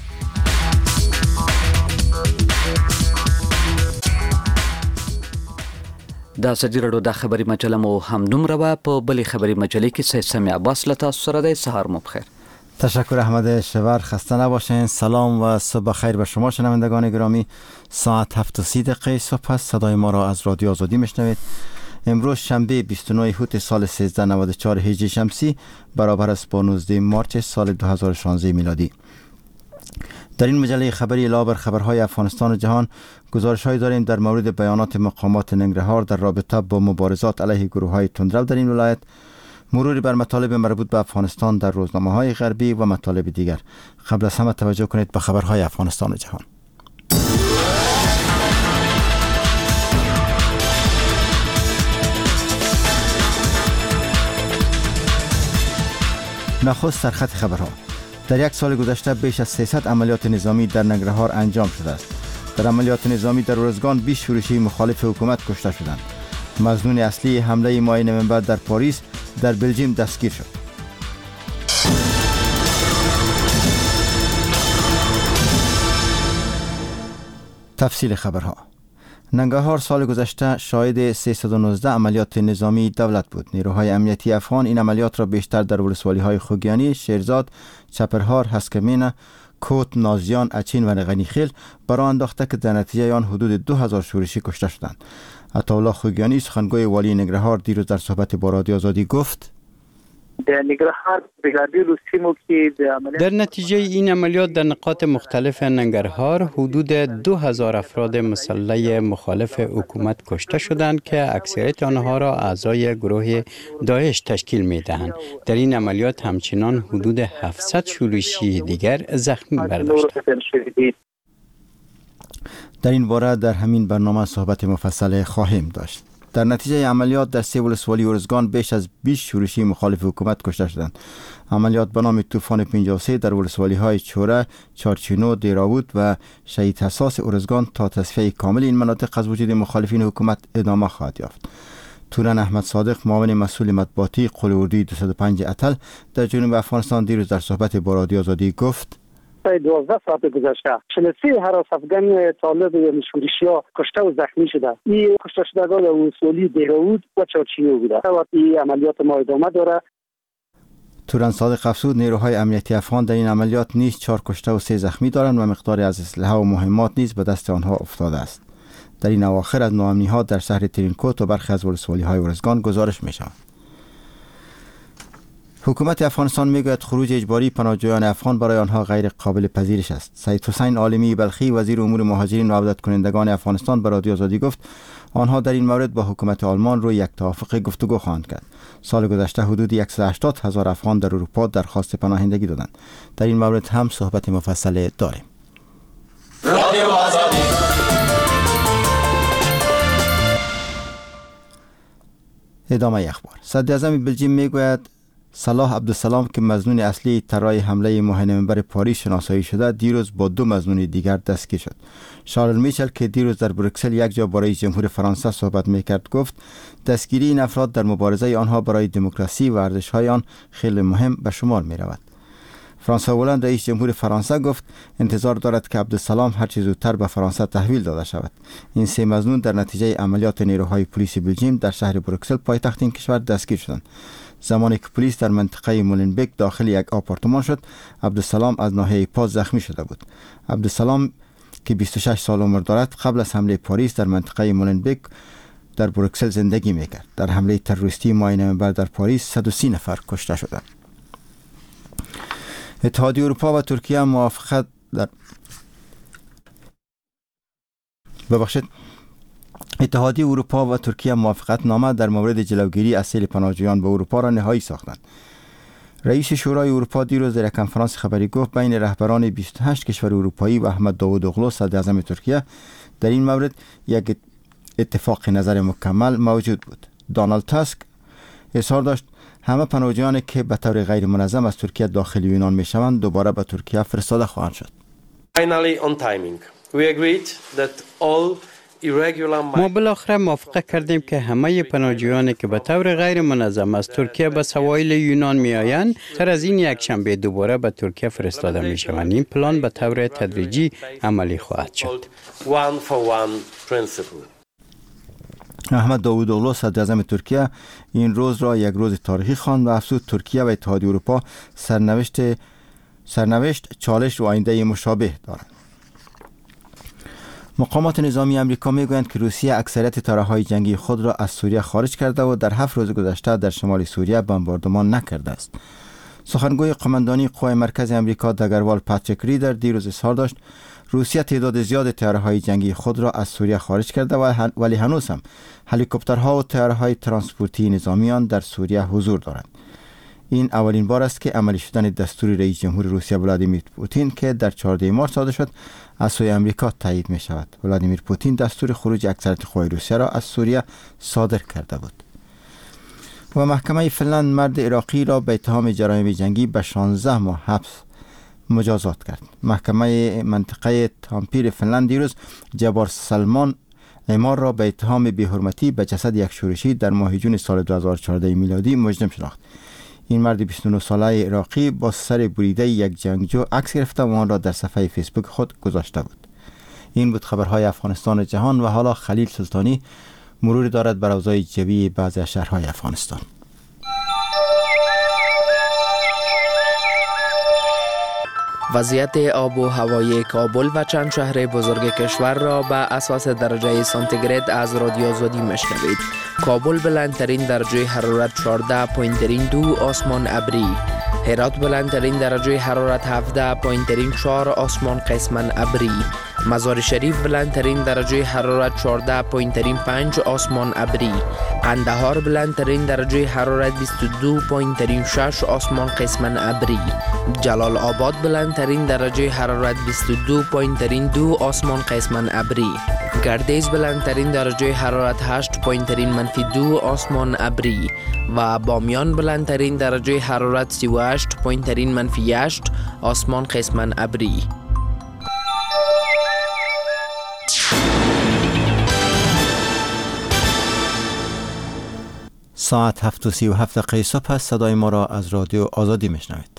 دا سدي رډو د خبري مجله مو هم دومره و په بلې خبري مجلې کې سید سمی عباس لتا سره د سحر مو بخیر. تشکر احمد شور، خسته نباشین. سلام و صبح خیر به شما شنوندگان گرامی. ساعت هفت و سی دقیقه صبح است. صدای ما را از رادیو آزادی میشنوید. امروز شنبه بیست و نه هوت سال سیزده و نود و چهار هجری شمسی برابر است با نوزده مارچ سال دو هزار و شانزده میلادی. در این مجله خبری علاوه بر خبرهای افغانستان و جهان گزارش‌هایی داریم در مورد بیانات مقامات ننگرهار در رابطه با مبارزات علیه گروه‌های تندرو در این ولایت، مروری بر مطالب مربوط به افغانستان در روزنامه‌های غربی و مطالب دیگر. قبل از همه توجه کنید به خبرهای افغانستان و جهان. نخست سرخط خبرها. در یک سال گذشته بیش از سیصد عملیات نظامی در ننگرهار انجام شده است. در عملیات نظامی در ارزگان بیست شورشی مخالف حکومت کشته شدند. مظنون اصلی حمله ماه نوامبر در پاریس در بلژیم دستگیر شد. تفصیل خبرها. ننگرهار سال گذشته شاهد سیصد و نوزده عملیات نظامی دولت بود. نیروهای امنیتی افغان این عملیات را بیشتر در ولسوالی‌های خوگیانی، شیرزاد، چپرهار، هسکمینه، کوت، نازیان، اچین و غنیخیل برای انداخته که در نتیجه آن حدود دو هزار شورشی کشته شدند. عطاالله خوگیانی سخنگوی والی ننگرهار دیروز در صحبت با رادیو آزادی گفت: در نتیجه این عملیات در نقاط مختلف ننگرهار حدود دو هزار افراد مسلح مخالف حکومت کشته شدند که اکثریت آنها را اعضای گروه داعش تشکیل می دهند. در این عملیات همچنان حدود هفتصد شورشی دیگر زخمی برداشتند. در این باره در همین برنامه صحبت مفصل خواهیم داشت. در نتیجه عملیات در سه ولسوالی ارزگان بیش از بیست شورشی مخالف حکومت کشته شدند. عملیات به نام طوفان پنجاه و سه در ولسوالی های چوره، چارچینو، دیراود و شهید حساس ارزگان تا تصفیه کامل این مناطق از وجود مخالفین حکومت ادامه خواهد یافت. تورن احمد صادق، معاون مسئول مطبوعاتی قل اردوی دویست و پنج اتل در جنوب افغانستان دیروز در صحبت با رادیو آزادی گفت: دوازده ساعت گذشته چهل و سه هراس افغان طالب و شورشیا کشته و زخمی شده. این کشته شدگان در ولسوالی دیراود و چارچینو بوده. این عملیات ما ادامه داره. تورن صادق افزود نیروهای امنیتی افغان در این عملیات نیز چهار کشته و سه زخمی دارند و مقداری از اسلحه و مهمات نیز به دست آنها افتاده است. در این اواخر از ناامنی‌ها در شهر ترینکوت و برخی از ولسوالی‌های ارزگان گزارش می‌شود. حکومت افغانستان میگوید خروج اجباری پناهجویان افغان برای آنها غیر قابل پذیرش است. سید حسین عالمی بلخی وزیر امور مهاجرین و عودت کنندگان افغانستان به رادیو آزادی گفت آنها در این مورد با حکومت آلمان روی یک توافق گفتگو خواهند کرد. سال گذشته حدود صد و هشتاد هزار افغان در اروپا درخواست پناهندگی دادند. در این مورد هم صحبت مفصل داریم. رادیو آزادی. ادامه اخبار. صدر اعظم بلژیم میگوید صلاح عبدالسلام که مظنون اصلی طرح حمله ماه نوامبر پاریس شناسایی شده دیروز با دو مظنون دیگر دستگیر شد. شارل میچل که دیروز در بروکسل یک جا با رئیس جمهور فرانسه صحبت میکرد گفت دستگیری این افراد در مبارزه آنها برای دموکراسی و ارزش‌های آن خیلی مهم به شمار میرود. فرانسوا هولند رئیس جمهور فرانسه گفت انتظار دارد که عبدالسلام هر چه زودتر به فرانسه تحویل داده شود. این سه مظنون در نتیجه عملیات نیروهای پلیس بلژیم در شهر بروکسل پایتخت این کشور دستگیر شدند. زمانی که پلیس در منطقه مولنبک داخل یک آپارتمان شد، عبدالسلام از ناحیه پا زخمی شده بود. عبدالسلام که بیست و شش سال عمر دارد قبل از حمله پاریس در منطقه مولنبک در بروکسل زندگی میکرد. در حمله تروریستی ماه نوامبر در پاریس صد و سی نفر کشته شدند. اتحادیه اروپا و ترکیه موافقت در ببخشید اتحادیه اروپا و ترکیه موافقت نامه در مورد جلوگیری از سیل پناهجویان به اروپا را نهایی ساختند. رئیس شورای اروپا دیروز در کنفرانس خبری گفت بین رهبران بیست و هشت کشور اروپایی و احمد داوودوغلو صدر اعظم ترکیه در این مورد یک اتفاق نظر مکمل موجود بود. دونالد تاسک اظهار داشت همه پناهجویانی که به طور غیر منظم از ترکیه داخل یونان می شوند دوباره به ترکیه فرستاده خواهند شد. Finally on timing. We agreed that all ما بالاخره موافقه کردیم که همه پناهجویانی که به طور غیر منظم از ترکیه به سواحل یونان می آیند تر از این یک شنبه دوباره به ترکیه فرستاده می شوند. این پلان به طور تدریجی عملی خواهد شد. احمد داوودوغلو صدر اعظم ترکیه این روز را یک روز تاریخی خواند و افزود ترکیه و اتحادیه اروپا سرنوشت سرنوشت چالش و آینده مشابه دارند. مقامات نظامی امریکا میگویند که روسیه اکثریت تارهای جنگی خود را از سوریه خارج کرده و در هفت روز گذشته در شمال سوریه بمباردمان نکرده است. سخنگوی قماندانی قوای مرکز امریکا دگروال پاتریک ریدر دیروز اظهار داشت روسیه تعداد زیاد طیاره‌های جنگی خود را از سوریه خارج کرده و ولی هنوز هم هلیکوپترها و طیاره‌های ترانسپورتی نظامی آن در سوریه حضور دارند. این اولین بار است که عملی شدن دستور رئیس جمهور روسیه ولادیمیر پوتین که در چهاردهم مارس صادر شد از سوی امریکا تایید می شود. ولادیمیر پوتین دستور خروج اکثریت قوای روسیه را از سوریه صادر کرده بود. و محکمه فنلند مرد عراقی را به اتهام جرایم جنگی به شانزده ماه حبس مجازات کرد. محکمه منطقه تامپیر فنلند دیروز جبار سلمان ایمار را به اتهام بی‌حرمتی به جسد یک شورشی در ماه جون سال دو هزار و چهارده میلادی مجرم شناخت. این مرد بیست و نه ساله عراقی با سر بریده یک جنگجو عکس گرفته و آن را در صفحه فیسبوک خود گذاشته بود. این بود خبرهای افغانستان و جهان و حالا خلیل سلطانی مرور دارد بر اوضاع جوی بعضی از شهرهای افغانستان. وضعیت آب و هوای کابل و چند شهر بزرگ کشور را به اساس درجه سانتیگراد از رادیو آزادی مشنوید. کابل بلندترین درجه حرارت چهارده و دو آسمان ابری، هرات بلندترین درجه حرارت هفده و چهار آسمان قسماً ابری، مزار شریف بلندترین درجه حرارت چهارده و پنج آسمان ابری، قندهار بلندترین درجه حرارت بیست و دو و شش آسمان قسماً ابری، جلال آباد بلندترین درجه حرارت بیست و دو و دو آسمان قسماً ابری، گردیز بلندترین درجه حرارت هشت و منفی دو آسمان ابری و بامیان بلندترین درجه حرارت سی و هشت و منفی هشت آسمان قسماً ابری. ساعت هفت و سی و هفت دقیقه صبح است. صدای ما را از رادیو آزادی میشنوید.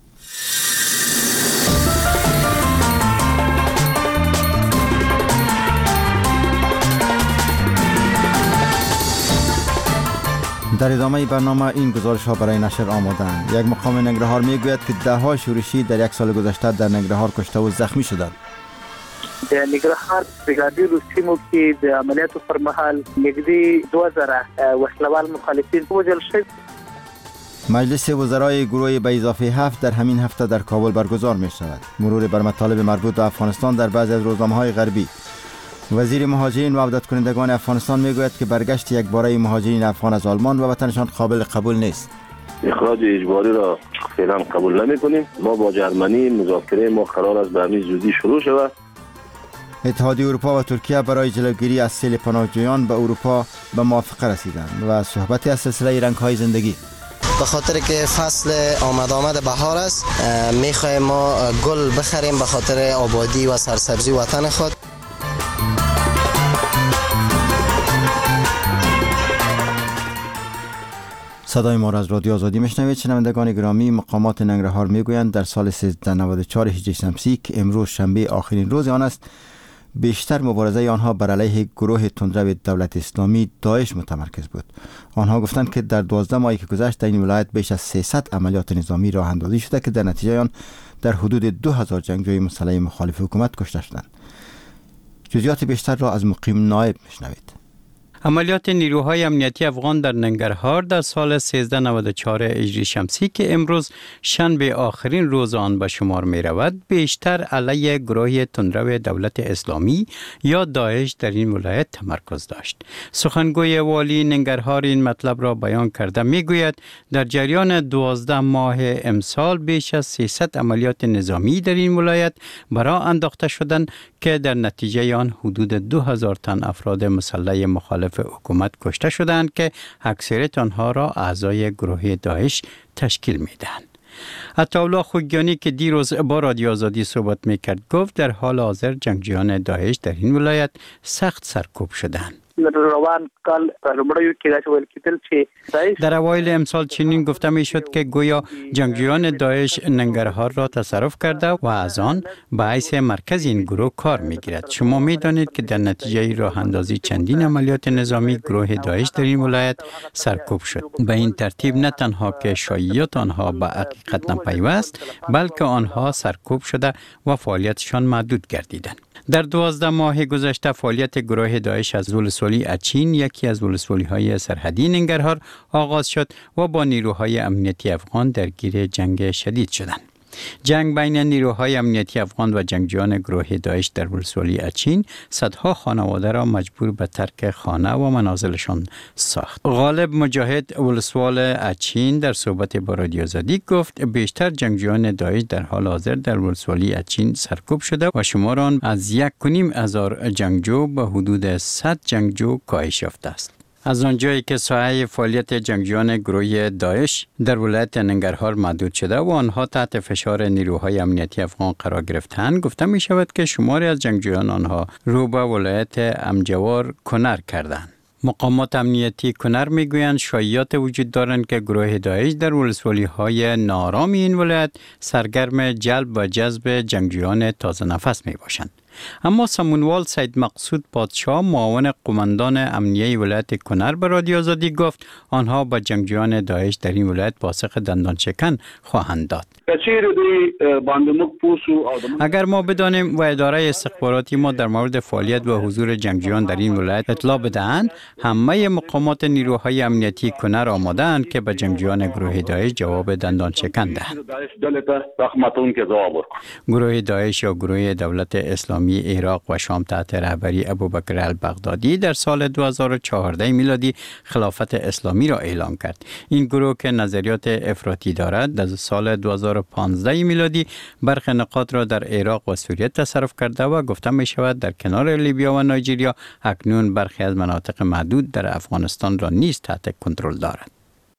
در ادامه برنامه این گزارش ها برای نشر آمادند. یک مقام ننگرهار میگوید که ده ها شورشی در یک سال گذشته در ننگرهار کشته و زخمی شدند. در ننګرهار برګادیر سیمو کې د عملیاتو پر مهال نږدې دو هزار وسلوال مخالفین وژل شوي. مجلس وزرای گروه به اضافه هفت در همین هفته در کابل برگزار می شود. مرور بر مطالب مربوط به افغانستان در بعضی از روزنامه‌های غربی. وزیر مهاجرین و عودت کنندگان افغانستان می گوید که برگشت یک باره مهاجرین افغان از آلمان و وطنشان قابل قبول نیست. اخراج اجباری را فعلا قبول نمی کنیم. ما با جرمنی مذاکره ما قرار است به همین زودی شروع شود. اتحادیه اروپا و ترکیه برای جلوگیری از سیل پناهجویان به اروپا به موافقه رسیدند و صحبتی از سلسله رنگ‌های زندگی. به خاطر که فصل آمد آمد بهار است میخوایم ما گل بخریم به خاطر آبادی و سرسبزی وطن خود. صدای ما را از رادیو آزادی میشنوید. شنوندگان گرامی، مقامات ننگرهار میگویند در سال سیزده نود و چهار هجری شمسی که امروز شنبه آخرین روز آن است، بیشتر مبارزه آنها بر علیه گروه تندرو دولت اسلامی داعش متمرکز بود. آنها گفتند که در دوازده ماهی که گذشت در این ولایت بیش از سیصد عملیات نظامی راه اندازی شده که در نتیجه آن در حدود دو هزار جنگجوی مسلح مخالف حکومت کشته شدند. جزئیات بیشتر را از مقیم نایب میشنوید. عملیات نیروهای امنیتی افغان در ننگرهار در سال سیزده نود و چهار هجری شمسی که امروز شنبه آخرین روز آن به شمار می رود، بیشتر علیه گروه تندرو دولت اسلامی یا داعش در این ولایت تمرکز داشت. سخنگوی والی ننگرهار این مطلب را بیان کرده می گوید در جریان دوازده ماه امسال بیش از سیصد عملیات نظامی در این ولایت برای انداخته شدند که در نتیجه آن حدود دو هزار تن افراد مسلح مخالف حکومت کشته شدند که اکثریت آنها را اعضای گروه داعش تشکیل میدهند. عطاالله خوگیانی که دیروز با رادیو آزادی صحبت میکرد گفت در حال حاضر جنگجویان داعش در این ولایت سخت سرکوب شدند. در اوایل امسال چنین گفته می شد که گویا جنگجویان داعش ننگرهار را تصرف کرده و از آن به حیث مرکز این گروه کار می گیرد. شما می دانید که در نتیجه راه اندازی چندین عملیات نظامی گروه داعش در این ولایت سرکوب شد. به این ترتیب نه تنها که شایعات آنها به حقیقت نپیوست، بلکه آنها سرکوب شده و فعالیتشان محدود گردیدند. در دوازده ماه گذشته فعالیت گروه داعش از ولسوالی اچین، یکی از ولسوالی‌های سرحدی ننگرهار، آغاز شد و با نیروهای امنیتی افغان درگیر جنگ شدید شدند. جنگ بین نیروهای امنیتی افغان و جنگجویان گروه داعش در ولسوالی اچین صدها خانواده را مجبور به ترک خانه و منازلشان ساخت. غالب مجاهد ولسوال اچین در صحبت با رادیو آزادی گفت بیشتر جنگجویان داعش در حال حاضر در ولسوالی اچین سرکوب شده و شمار آن از یک و نیم هزار جنگجو به حدود صد جنگجو کاهش یافته است. از آنجایی که ساحه فعالیت جنگجویان گروه داعش در ولایت ننگرهار محدود شده و آنها تحت فشار نیروهای امنیتی افغان قرار گرفتند، گفته می شود که شماری از جنگجویان آنها رو به ولایت امجوار کنر کردند. مقامات امنیتی کنر می گویند شایعات وجود دارند که گروه داعش در ولسوالی های نارام این ولایت سرگرم جلب و جذب جنگجویان تازه نفس می باشند. اما سمونوال سید مقصود پادشاه معاون قماندان امنیه ولایت کنر به رادیو آزادی گفت آنها با جنگجویان داعش در این ولایت پاسخ دندان شکن خواهند داد. اگر ما بدانیم و اداره استخباراتی ما در مورد فعالیت و حضور جنگجویان در این ولایت اطلاع بدهند، همه مقامات نیروهای امنیتی کنر آماده اند که به جنگجویان گروه داعش جواب دندان شکن دهند. گروه داعش یا گروه دولت اسلامی عراق و شام تحت رهبری ابوبکر البغدادی در سال دو هزار و چهارده میلادی خلافت اسلامی را اعلام کرد. این گروه که نظریات افراطی دارد در سال دو هزار و پانزده میلادی برخی نقاط را در عراق و سوریه تصرف کرده و گفته می شود در کنار لیبیا و نایجریا اکنون برخی از مناطق محدود در افغانستان را نیز تحت کنترل دارد.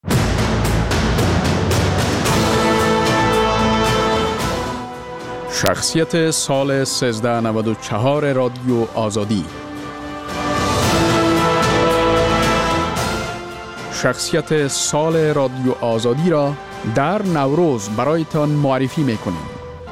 شخصیت سال سیزده نود و چهار رادیو آزادی. شخصیت سال رادیو آزادی را در نوروز برایتان معرفی می‌کنیم.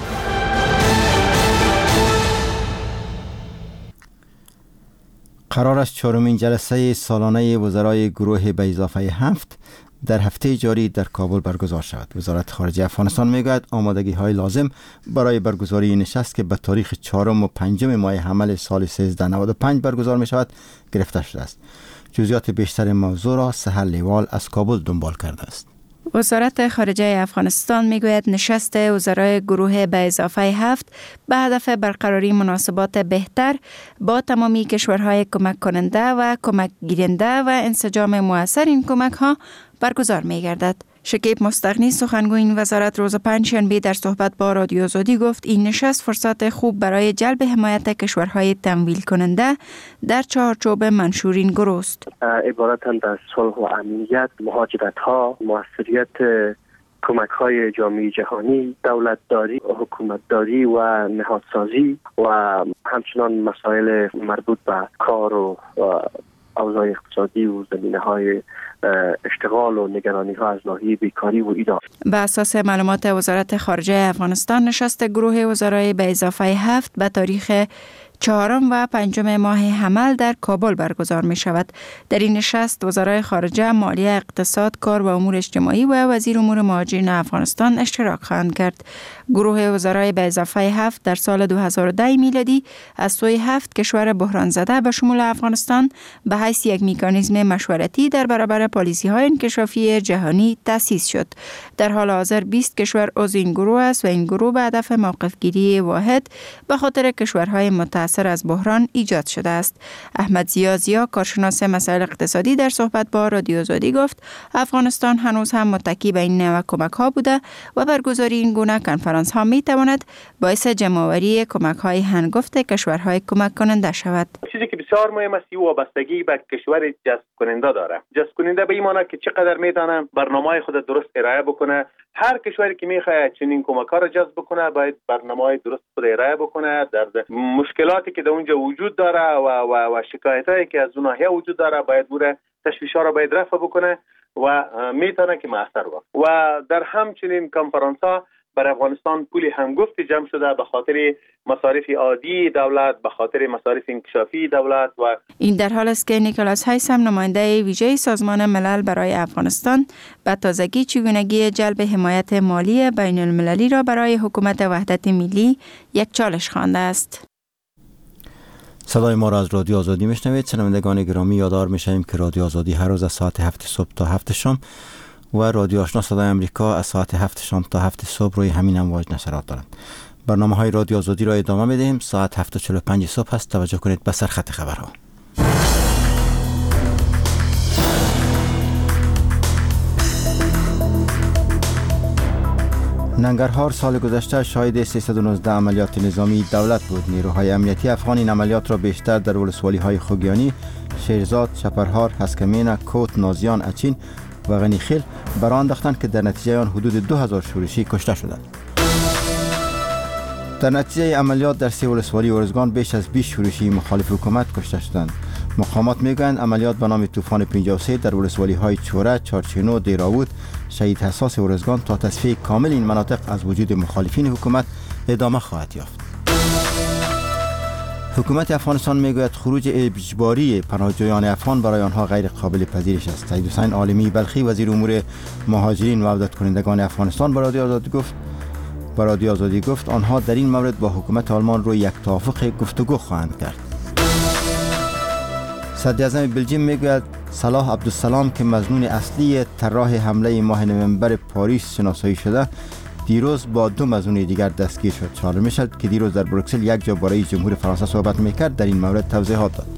قرار است چهارمین جلسه سالانه وزرای گروه به اضافه هفت در هفته جاری در کابل برگزار شود. وزارت خارجه افغانستان میگوید آمادگی های لازم برای برگزاری نشست که به تاریخ چهارم و پنجم ماه حمل سال سیزده نود و پنج برگزار می شود گرفته شده است. جزئیات بیشتر موضوع را سحر لیوال از کابل دنبال کرده است. وزارت خارجه افغانستان میگوید نشست وزرای گروه به اضافه هفت به هدف برقراری مناسبات بهتر با تمامی کشورهای کمک کننده و کمک گیرنده و انسجام مؤثر این کمک ها برگزار می گردد. شکیب مستغنی سخنگوی این وزارت روز پنجشنبه در صحبت با رادیو آزادی گفت این نشست فرصت خوب برای جلب حمایت کشورهای تمویل کننده در چارچوب منشور این گروه است. عبارتند از صلح و امنیت، مهاجرت ها، موثریت کمک های جامعه جهانی، دولتداری، حکومتداری و نهادسازی و همچنان مسائل مربوط به کار و اوضاع اقتصادی و زمینه های اشتغال و نگرانی ها از ناحیه بیکاری و ایدار. به اساس معلومات وزارت خارجه افغانستان نشست گروه وزرای به اضافه هفت به تاریخ چهارم و پنجم ماه حمل در کابل برگزار می شود. در این نشست وزرای خارجه، مالیه، اقتصاد، کار و امور اجتماعی و وزیر امور مهاجرین افغانستان اشتراک خواهند کرد. گروه وزرای به اضافه هفت در سال دو هزار و ده میلادی از سوی هفت کشور بحران زده به شمول افغانستان به حیث یک مکانیزم مشورتی در برابر پالیسی های انکشافی جهانی تأسیس شد. در حال حاضر بیست کشور عضو این گروه است و این گروه به هدف موقفگیری واحد به خاطر کشورهای متاثر از بحران ایجاد شده است. احمد زیا زیا، کارشناس مسائل اقتصادی، در صحبت با رادیو آزادی گفت افغانستان هنوز هم متکی به این نوع کمک ها بوده و برگزاری این گونه کنفرانس ها می تواند باعث جمع‌آوری کمک های هنگفت کشورهای کمک کننده شود. چیزی که بسیار مهم است او وابستگی به کشور جذب کننده داره. جذب کننده به این معنی که چقدر میتونه برنامه خود درست ارائه بکنه. هر کشوری که میخواد چنین کمک ها را جذب بکنه باید برنامه درست خود ارائه بکنه. در مشکلاتی که در اونجا وجود داره و و, و شکایتایی که از اون ناحیه وجود داره باید بوده تشویش‌ها را باید رفع بکنه و میتونه که موثر باشه. و در همچنین کنفرانس ها برای افغانستان پول هنگفتی جمع شده به خاطر مصارف عادی دولت، به خاطر مصارف انکشافی دولت. و این در حال است که نیکلاس هایسم، نماینده ویژه سازمان ملل برای افغانستان، به تازگی چگونگی جلب حمایت مالی بین المللی را برای حکومت وحدت ملی یک چالش خوانده است. صدای ما را از رادیو آزادی میشنوید. شنوندگان گرامی، یادآور میشیم که رادیو آزادی هر روز از ساعت هفت صبح تا هفت شام و رادیو آشنا صدای امریکا از ساعت هفت شام تا هفت صبح روی همین امواج نشرات دارند. برنامه های رادیو آزادی را ادامه میدهیم. ساعت هفت و چهل و پنج صبح است. توجه کنید به سرخط خبرها. ننگرهار سال گذشته شاهد سیصد و نوزده عملیات نظامی دولت بود. نیروهای امنیتی افغان این عملیات را بیشتر در ولسوالی های خوگیانی، شیرزاد، چپرهار، هسکمینه، کوت، نازیان، اچین و غنیخیل برآن انداختند که در نتیجه آن حدود دو هزار شورشی کشته شدند. در نتیجه عملیات در سه ولسوالی ارزگان بیش از بیست شورشی مخالف حکومت کشته شدند. مقامات میگویند عملیات به نام طوفان پنجاه و سه در ولسوالی های چوره، چارچینو، دیراود، شهید حساس ارزگان تا تصفیه کامل این مناطق از وجود مخالفین حکومت ادامه خواهد یافت. حکومت افغانستان میگوید خروج اجباری پناهجویان افغان برای آنها غیر قابل پذیرش است. سید حسین عالمی بلخی، وزیر امور مهاجرین و عودت کنندگان افغانستان، به رادیو آزادی گفت به رادیو آزادی گفت آنها در این مورد با حکومت آلمان روی یک توافق گفتگو خواهند کرد. صدر اعظم بلژیم میگوید صلاح عبدالسلام که مظنون اصلی طراح حمله ماه نوامبر پاریس شناسایی شده، دیروز با دو مظنون دیگر دستگیر شد. شارل میشل که دیروز در بروکسل یک جا با رئیس جمهور فرانسه صحبت میکرد در این مورد توضیحات داد.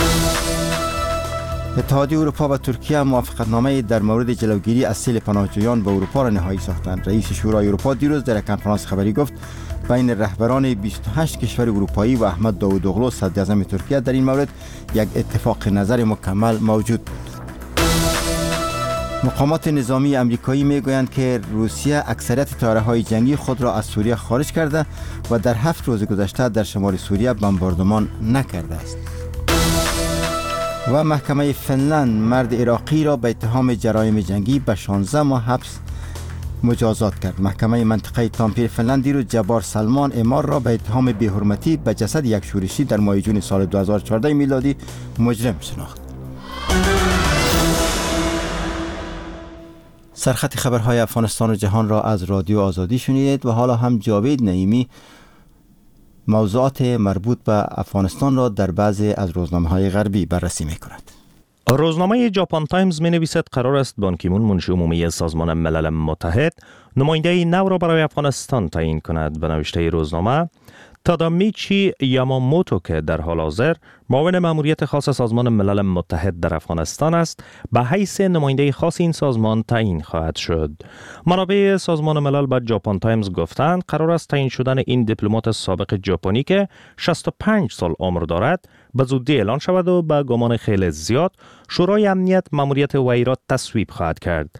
اتحادیه اروپا و ترکیه موافقتنامه در مورد جلوگیری از سیل پناهجویان به اروپا را نهایی ساختند. رئیس شورای اروپا دیروز در کنفرانس خبری گفت بین رهبران بیست و هشت کشور اروپایی و احمد داوودوغلو صدر اعظم ترکیه در این مورد یک اتفاق نظر مکمل موجود بود. مقامات نظامی امریکایی میگویند که روسیه اکثریت طیاره‌های جنگی خود را از سوریه خارج کرده و در هفت روز گذشته در شمال سوریه بمباردمان نکرده است. و محکمه فنلند مرد عراقی را به اتهام جرایم جنگی به شانزده ماه حبس مجازات کرد. محکمه منطقه تامپیر فنلند دیروز جبار سلمان امار را به اتهام بی‌حرمتی به جسد یک شورشی در ماه جون سال دو هزار و چهارده میلادی مجرم شناخت. سرخط خبرهای افغانستان و جهان را از رادیو آزادی شنیدید و حالا هم جاوید نعیمی موضوعات مربوط به افغانستان را در بعضی از روزنامه‌های غربی بررسی می‌کند. روزنامه ژاپن تایمز می‌نویسد قرار است بان کی مون، منشی عمومی سازمان ملل متحد، نماینده نو را برای افغانستان تعیین کند. به نوشته روزنامه، تادامیچی یاماموتو که در حال حاضر معاون مأموریت خاص سازمان ملل متحد در افغانستان است، به حیث نماینده خاص این سازمان تعیین خواهد شد. منابع سازمان ملل به ژاپن تایمز گفتند قرار است تعیین شدن این دیپلمات سابق ژاپنی که شصت و پنج سال عمر دارد به زودی اعلان شود و به گمان خیلی زیاد شورای امنیت مأموریت وی را تصویب خواهد کرد.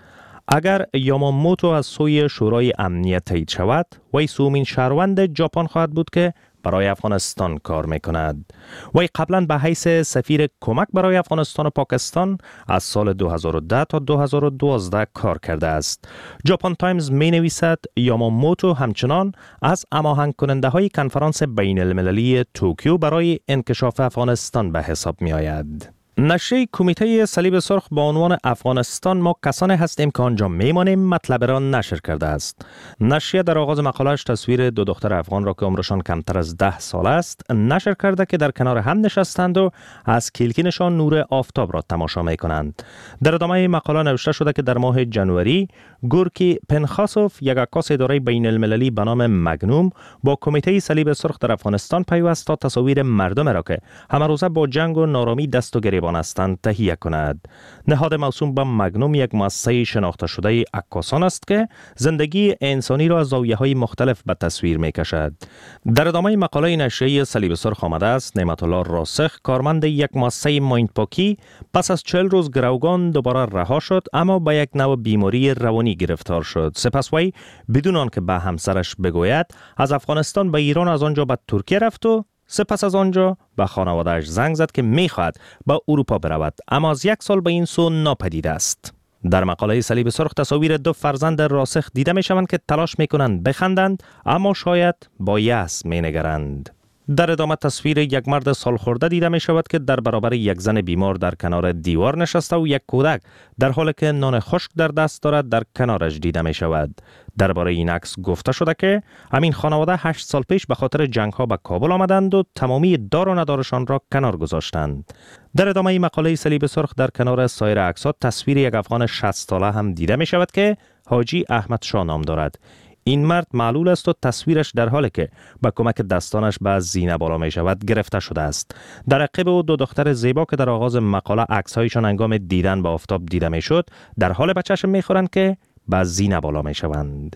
اگر یاماموتو از سوی شورای امنیت تایید شود، وی سومین شهروند ژاپن خواهد بود که برای افغانستان کار میکند. وی قبلا به حیث سفیر کمک برای افغانستان و پاکستان از سال دو هزار و ده تا دو هزار و دوازده کار کرده است. ژاپن تایمز می نویسد یاماموتو همچنان از هماهنگ کننده های کنفرانس بین المللی توکیو برای انکشاف افغانستان به حساب می آید. نشریه کمیته صلیب سرخ با عنوان افغانستان ما کسانی هستیم که آنجا میمانیم مطلب را نشر کرده است. نشریه در آغاز مقاله‌اش تصویر دو دختر افغان را که عمرشان کمتر از ده سال است نشر کرده که در کنار هم نشستند و از کلکینشان نور آفتاب را تماشا میکنند. در ادامه مقاله نوشته شده که در ماه جنوری گورکی پنخاسوف، یک عکاس اداره بین المللی به نام مگنوم، با کمیته صلیب سرخ در افغانستان پیوست تا تصاویر مردم را که همه روزه با جنگ و نارامی دست و گریبان هستند تهیه کند. نهاد موسوم به مگنوم یک مؤسسه شناخته شده عکاسان است که زندگی انسانی را از زاویه‌های مختلف به تصویر می‌کشد. در ادامه مقاله نشریه صلیب سرخ آمده است نعمت الله راسخ، کارمند یک مؤسسه مایندپاکی، پس از چهل روز گروگان دوباره رها شد اما با یک نوع بیماری روانی گرفتار شد. سپس وی بدون آنکه به همسرش بگوید از افغانستان به ایران، از آنجا به ترکیه رفت و سپس از آنجا به خانواده‌اش زنگ زد که می‌خواهد به اروپا برود، اما از یک سال به این سو ناپدید است. در مقاله صلیب سرخ تصاویر دو فرزند راسخ دیده می‌شوند که تلاش می‌کنند بخندند اما شاید با یأس می‌نگرند. در ادامه تصویر یک مرد سالخورده دیده می شود که در برابر یک زن بیمار در کنار دیوار نشسته و یک کودک در حالی که نان خشک در دست دارد در کنارش دیده می شود. درباره این عکس گفته شده که همین خانواده هشت سال پیش به خاطر جنگ ها به کابل آمدند و تمامی دار و ندارشان را کنار گذاشتند. در ادامه مقاله صلیب سرخ در کنار سایر عکس‌ها تصویر یک افغان شصت ساله هم دیده می شود که حاجی احمد شاه نام دارد. این مرد معلول است و تصویرش در حالی که با کمک دستانش به زینه بالا می شود گرفته شده است. در عقب او دو دختر زیبا که در آغاز مقاله عکس‌هایشان هنگام دیدن به آفتاب دیده می شد در حال به چشم می خورند که به زینه بالا می شوند.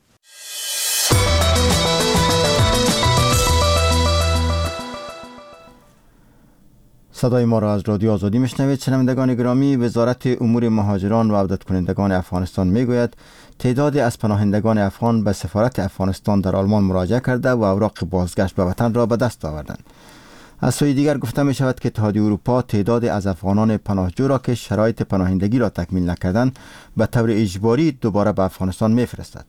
صدای ما را از رادیو آزادی میشنوید. شنوندگان گرامی، وزارت امور مهاجران و عودت کنندگان افغانستان میگوید تعدادی از پناهندگان افغان به سفارت افغانستان در آلمان مراجعه کرده و اوراق بازگشت به وطن را به دست آوردند. از سوی دیگر گفته می شود که اتحادیه اروپا تعدادی از افغانان پناهجو را که شرایط پناهندگی را تکمیل نکردند به طور اجباری دوباره به افغانستان میفرستد.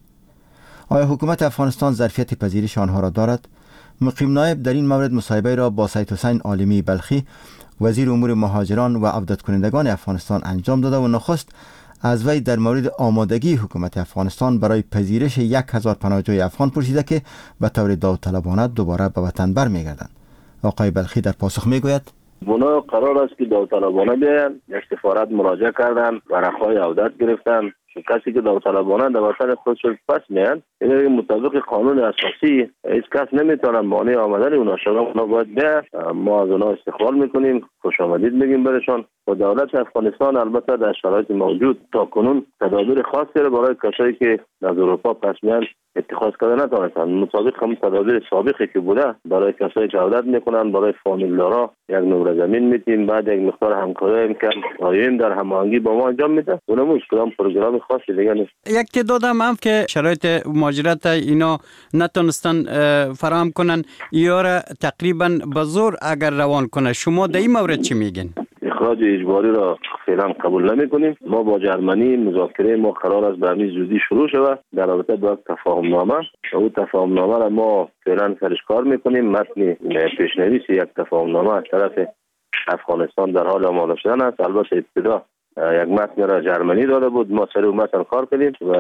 آیا حکومت افغانستان ظرفیت پذیرش آنها را دارد؟ مقیم نایب در این مورد مصاحبه را با سید حسین عالمی بلخی، وزیر امور مهاجران و عودت کنندگان افغانستان انجام داده و نخست از وی در مورد آمادگی حکومت افغانستان برای پذیرش یک هزار پناهجوی افغان پرسیده که به طور داوطلبانه دوباره به وطن برمیگردند. آقای بلخی در پاسخ میگوید اونا قرار است که داوطلبانه بیاین، یک سفارت مراجعه کردن، ورقهای عودت گرفتن. کسی که داوطلبانه در وطن خودشون پس میان، این مطابق قانون اساسی هیچ کس نمیتونه مانع آمدن اونا شده. اونا باید بیان، ما از اونا استقبال میکنیم، خوش آمدید میگیم برشان. و دولت افغانستان البته در شرایط موجود تا کنون تدابیر خاصی را برای کسایی که از اروپا پس میان اتخاذ کرده نتونستند. مطابق هم تدابیر سابقی که بوده برای کسایی که عودت میکنن، برای فامیلدارا یک نمره زمین میتیم، بعد یک مقدار همکاری میکنیم، آیم در هماهنگی با ما انجام میده. اونم کدام پروگرام خاصی دیگه نیست. یک تعداد هم که شرایط مهاجرت اینا نتونستن فراهم کنن، یا را تقریبا به زور اگر روان کنه، شما در این مورد چی میگین؟ اخراج اجباری را فعلا قبول نمی کنیم. ما با جرمنی مذاکره ما قرار است به همین زودی شروع شود در رابطه با تفاهم نامه. او تفاهم نامه را ما فعلا سرش کار میکنیم. متن پیشنویس یک تفاهم نامه از طرف افغانستان در حال آماده شدن است. البته ابتدا یک متن را جرمنی داده بود، ما سر اون متن کار کردیم و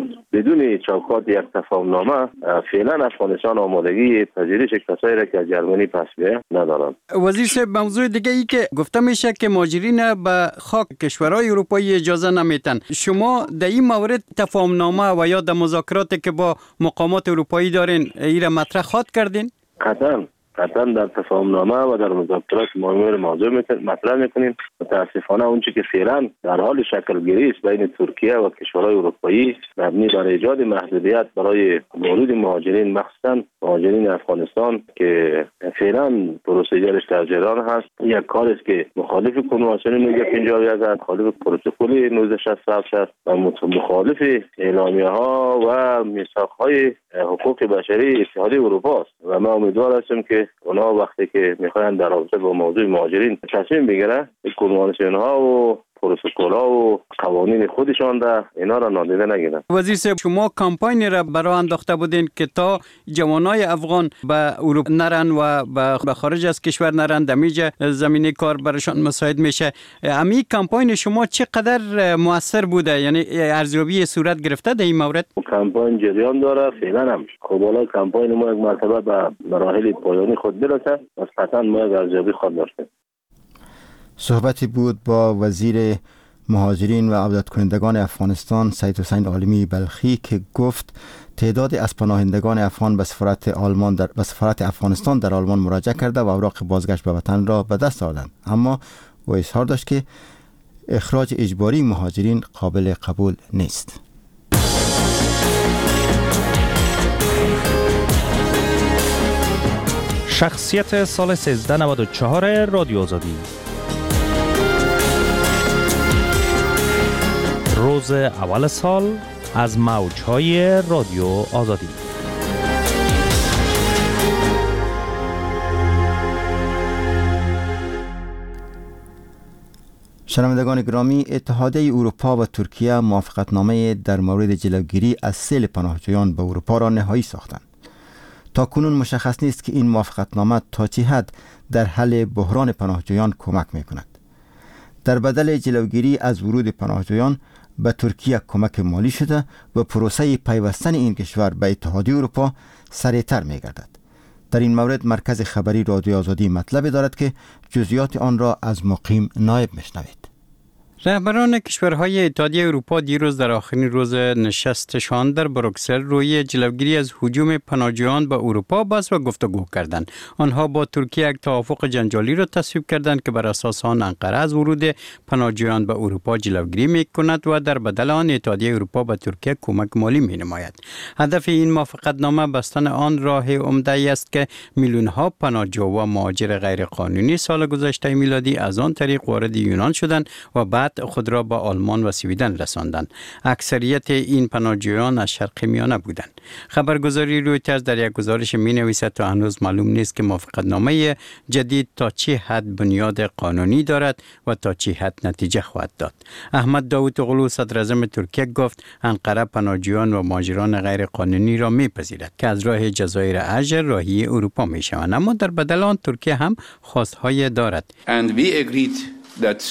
بدون چوکات یک تفاهم نامه فعلا افغانستان آمادگی پذیرش کسایی را که از جرمنی پس بیاید ندارند. وزیر صاحب، موضوع دیگه ای که گفته میشه که مهاجرین به خاک کشورهای اروپایی اجازه نمیتن، شما در این مورد تفاهم نامه و یا در مذاکراتی که با مقامات اروپایی دارین ای را مطرح خواد کردین؟ قطعا قطعا در تفاهمنامه و در مذاکرات مهم موضوع مطرح میکنیم. متاسفانه اونچه که فعلا در حال شکلگیری است بین ترکیه و کشورهای اروپایی مبنی بر ایجاد محدودیت برای ورود مهاجرین، مخصوصا مهاجرین افغانستان که فعلا پروسیجرش در جریان هست، یک کاری است که مخالف کنوانسیون نوزده پنجاه و یک است، مخالف پروتکل نوزده شصت و هفت است و مخالف اعلامیه ها و میثاق های حقوق بشری اتحادیه اروپا است و ما امیدوار هستیم که اونا وقتی که میخواین در رابطه با موضوع مهاجرین تصمیم بگیره، کنوانسیون ها و پروتکل ها و قوانین خودشان را اینا را نادیده نگیرن. وزیر صاحب، شما کمپاین را برای انداخته بودین که تا جوانای افغان به اروپا نرن و به خارج از کشور نرن، دمیج زمینه کار برشان مساعد میشه. امی کمپاین شما چقدر موثر بوده؟ یعنی ارزیابی صورت گرفته در این مورد؟ کمپاین جریان داره. فعلا هم قبلا کمپاین ما یک مرتبه به مراحل پایانی خود برسه، پس قطعا ما یک ارزیابی خود داشتیم. صحبتی بود با وزیر مهاجرین و عودت کنندگان افغانستان سید حسین عالمی بلخی که گفت تعداد از پناهندگان افغان به سفارت آلمان در به سفارت افغانستان در آلمان مراجعه کرده و اوراق بازگشت به وطن را به دست آوردند، اما او اظهار داشت که اخراج اجباری مهاجرین قابل قبول نیست. شخصیت سال سیزده نود و چهار رادیو آزادی. روز اول سال از موج‌های رادیو آزادی. شنوندگان گرامی، اتحادیه اروپا و ترکیه موافقتنامه در مورد جلوگیری از سیل پناهجویان به اروپا را نهایی ساختند. تا کنون مشخص نیست که این موافقتنامه تا چه حد در حل بحران پناهجویان کمک می‌کند. در بدل جلوگیری از ورود پناهجویان به ترکیه کمک مالی شده و پروسه پیوستن این کشور به اتحادیه اروپا سریعتر می‌گردد. در این مورد مرکز خبری رادیو آزادی مطلب دارد که جزئیات آن را از مقیم نایب میشنوید. رهبران کشورهای اتحادیه اروپا دیروز در آخرین روز نشستشان در بروکسل روی جلوگیری از هجوم پناهجویان به اروپا بحث و گفتگو کردند. آنها با ترکیه یک توافق جنجالی را تصویب کردند که بر اساس آن انقره از ورود پناهجویان به اروپا جلوگیری می‌کند و در بدل آن اتحادیه اروپا به ترکیه کمک مالی می‌نماید. هدف این موافقتنامه بستن آن راه عمده‌ای است که میلیون‌ها پناهجو و مهاجر غیرقانونی سال گذشته میلادی از آن طریق وارد یونان شدند و بعد خود را به آلمان و سویدن رساندند. اکثریت این پناهجویان از شرق میانه بودند. خبرگزاری رویترز در یک گزارش می‌نویسد تا هنوز معلوم نیست که موافقتنامه جدید تا چه حد بنیاد قانونی دارد و تا چه حد نتیجه خواهد داد. احمد داوطاغلو صدر اعظم ترکیه گفت انقره پناهجویان و مهاجران غیر قانونی را می‌پذیرد که از راه جزایر اژر راهی اروپا می‌شوند، اما در بدل آن ترکیه هم خواست‌های دارد. And we agreed that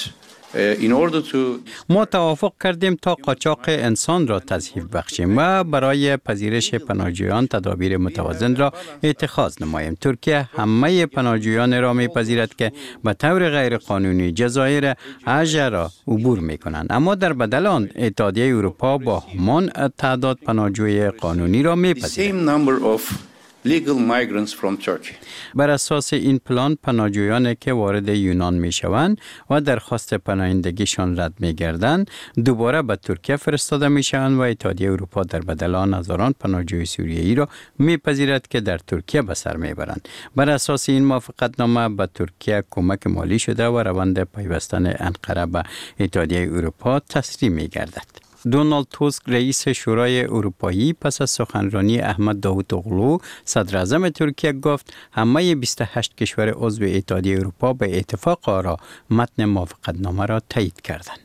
In order to... ما توافق کردیم تا قاچاق انسان را تضعیف بخشیم و برای پذیرش پناهجویان تدابیر متوازن را اتخاذ نماییم. ترکیه همه پناهجویان را میپذیرد که به طور غیر قانونی جزایر اژر را عبور میکنند، اما در بدل آن اتحادیه اروپا با همان تعداد پناهجوی قانونی را میپذیرد. Legal migrants from Turkey. بر اساس این پلان پناهجویانی که وارد یونان می شوند و درخواست پناهندگیشان رد می گردند دوباره به ترکیه فرستاده می شوند و اتحادیه اروپا در بدل آن هزاران پناهجوی سوریایی را می پذیرد که در ترکیه به سر می برند. بر اساس این موافقتنامه به ترکیه کمک مالی شده و روند پیوستن انقره به اتحادیه اروپا تسریع می گردد. دونالد توسک رئیس شورای اروپایی پس از سخنرانی احمد داوطاغلو صدر اعظم ترکیه گفت همه بیست و هشت کشور عضو اتحادیه اروپا به اتفاق آرا متن موافقتنامه را تایید کردند.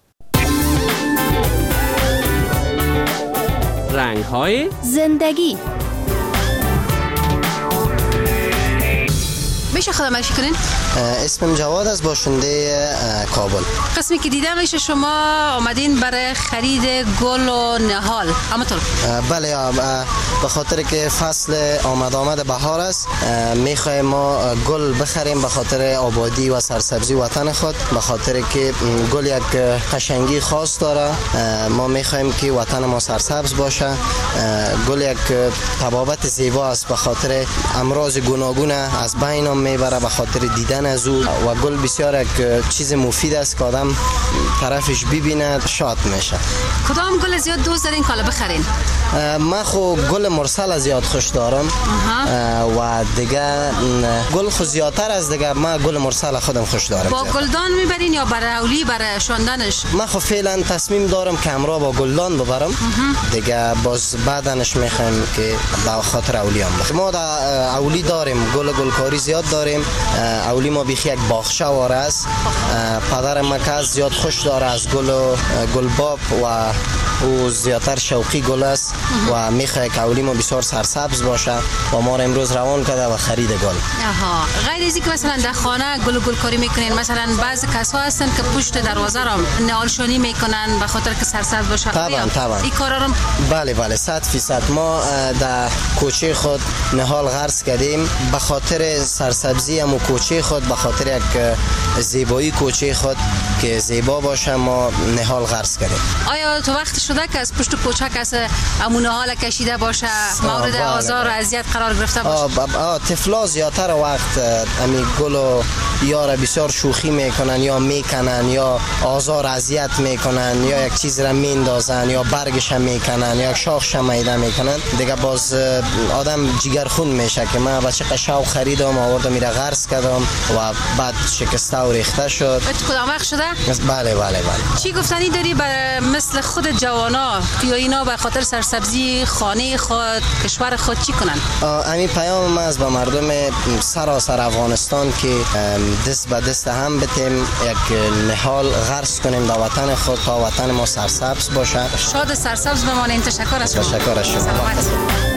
رنگ‌های زندگی. میشه خدا معرفی کنین؟ اسمم جواد است، باشنده کابل. قسمی که دیدم میشه شما آمدین برای خرید گل و نهال همونطور؟ بله، به خاطر که فصل آمد آمد بهار است میخوایم ما گل بخریم به خاطر آبادی و سرسبزی وطن خود، به خاطر که گل یک قشنگی خاص داره. ما میخوایم که وطن ما سرسبز باشه. گل یک طبابت زیبا است، به خاطر امراض گوناگون از بین میبره به خاطر دیدن از او، و گل بسیار یک چیز مفید است که آدم طرفش ببینه شاد میشه. کدام گل زیاد دوست دارین کالا بخرین؟ من خو گل مرسل زیاد خوش دارم و دیگه گل خو زیادتر از دیگه من گل مرسل خودم خوش دارم. با گلدان میبرین یا برای اولی برای شاندنش؟ من خو فعلا تصمیم دارم که امرا با گلدان ببرم دیگه، باز بعدنش میخوایم که به خاطر اولیام بخریم. ما در اولی داریم گل گلکاری زیاد داریم. اولی ما بیخی یک باغچه واره است. پدر ما که زیاد خوش داره از گل و گلباب و او زیادتر شوقی گل است و میخواد که اولی ما بسیار سرسبز باشه و ما را امروز روان کرده و خرید گل. آها، غیر از اینکه مثلا در خانه گل و گلکاری میکنین، مثلا بعضی کسا هستن که پشت دروازه را نهالشانی میکنن به خاطر که سرسبز باشه. طبعا طبعا این کارا رو بله بله صد فیصد ما در کوچه خود نهال غرس کردیم به خاطر سرسبزی و کوچه خود، به خاطر یک زیبایی کوچه خود که زیبا باشه ما نهال غرس کردیم. آیا تو وقت شده که از پشت کوچه کس امونه حال کشیده باشه، مورد آزار و اذیت قرار گرفته باشه؟ آه آه طفلا زیادتر وقت امی گل و یار بسیار شوخی میکنن یا میکنن یا آزار اذیت میکنن یا یک چیز را میندازن یا برگش هم میکنن یا شاخش هم میده میکنن دیگه، باز آدم جگر خون میشه که من بچه قشاو خریدم آوردم میره غرس کردم و بعد شکسته و ریخته شد. تو کدام وقت شده؟ بله بله بله. چی گفتنی داری برای مثل خود جوانا که اینا به خاطر سرسبزی خانه خود کشور خود چی کنن؟ امی پیام ما از به مردم سراسر افغانستان که دست به دست هم بتیم یک نهال غرس کنیم در وطن خود تا وطن ما سرسبز باشه. شاد سرسبز بمانیم. تشکر از شما. تشکر از شما. سلامت.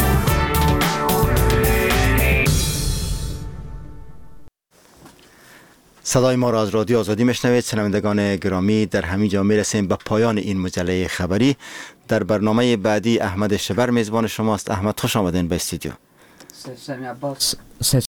صدای ما را از رادیو آزادی میشنوید. شنوندگان گرامی، در همین جا میرسیم به پایان این مجله خبری. در برنامه بعدی احمد شبر میزبان شماست. احمد خوش آمدین به استودیو.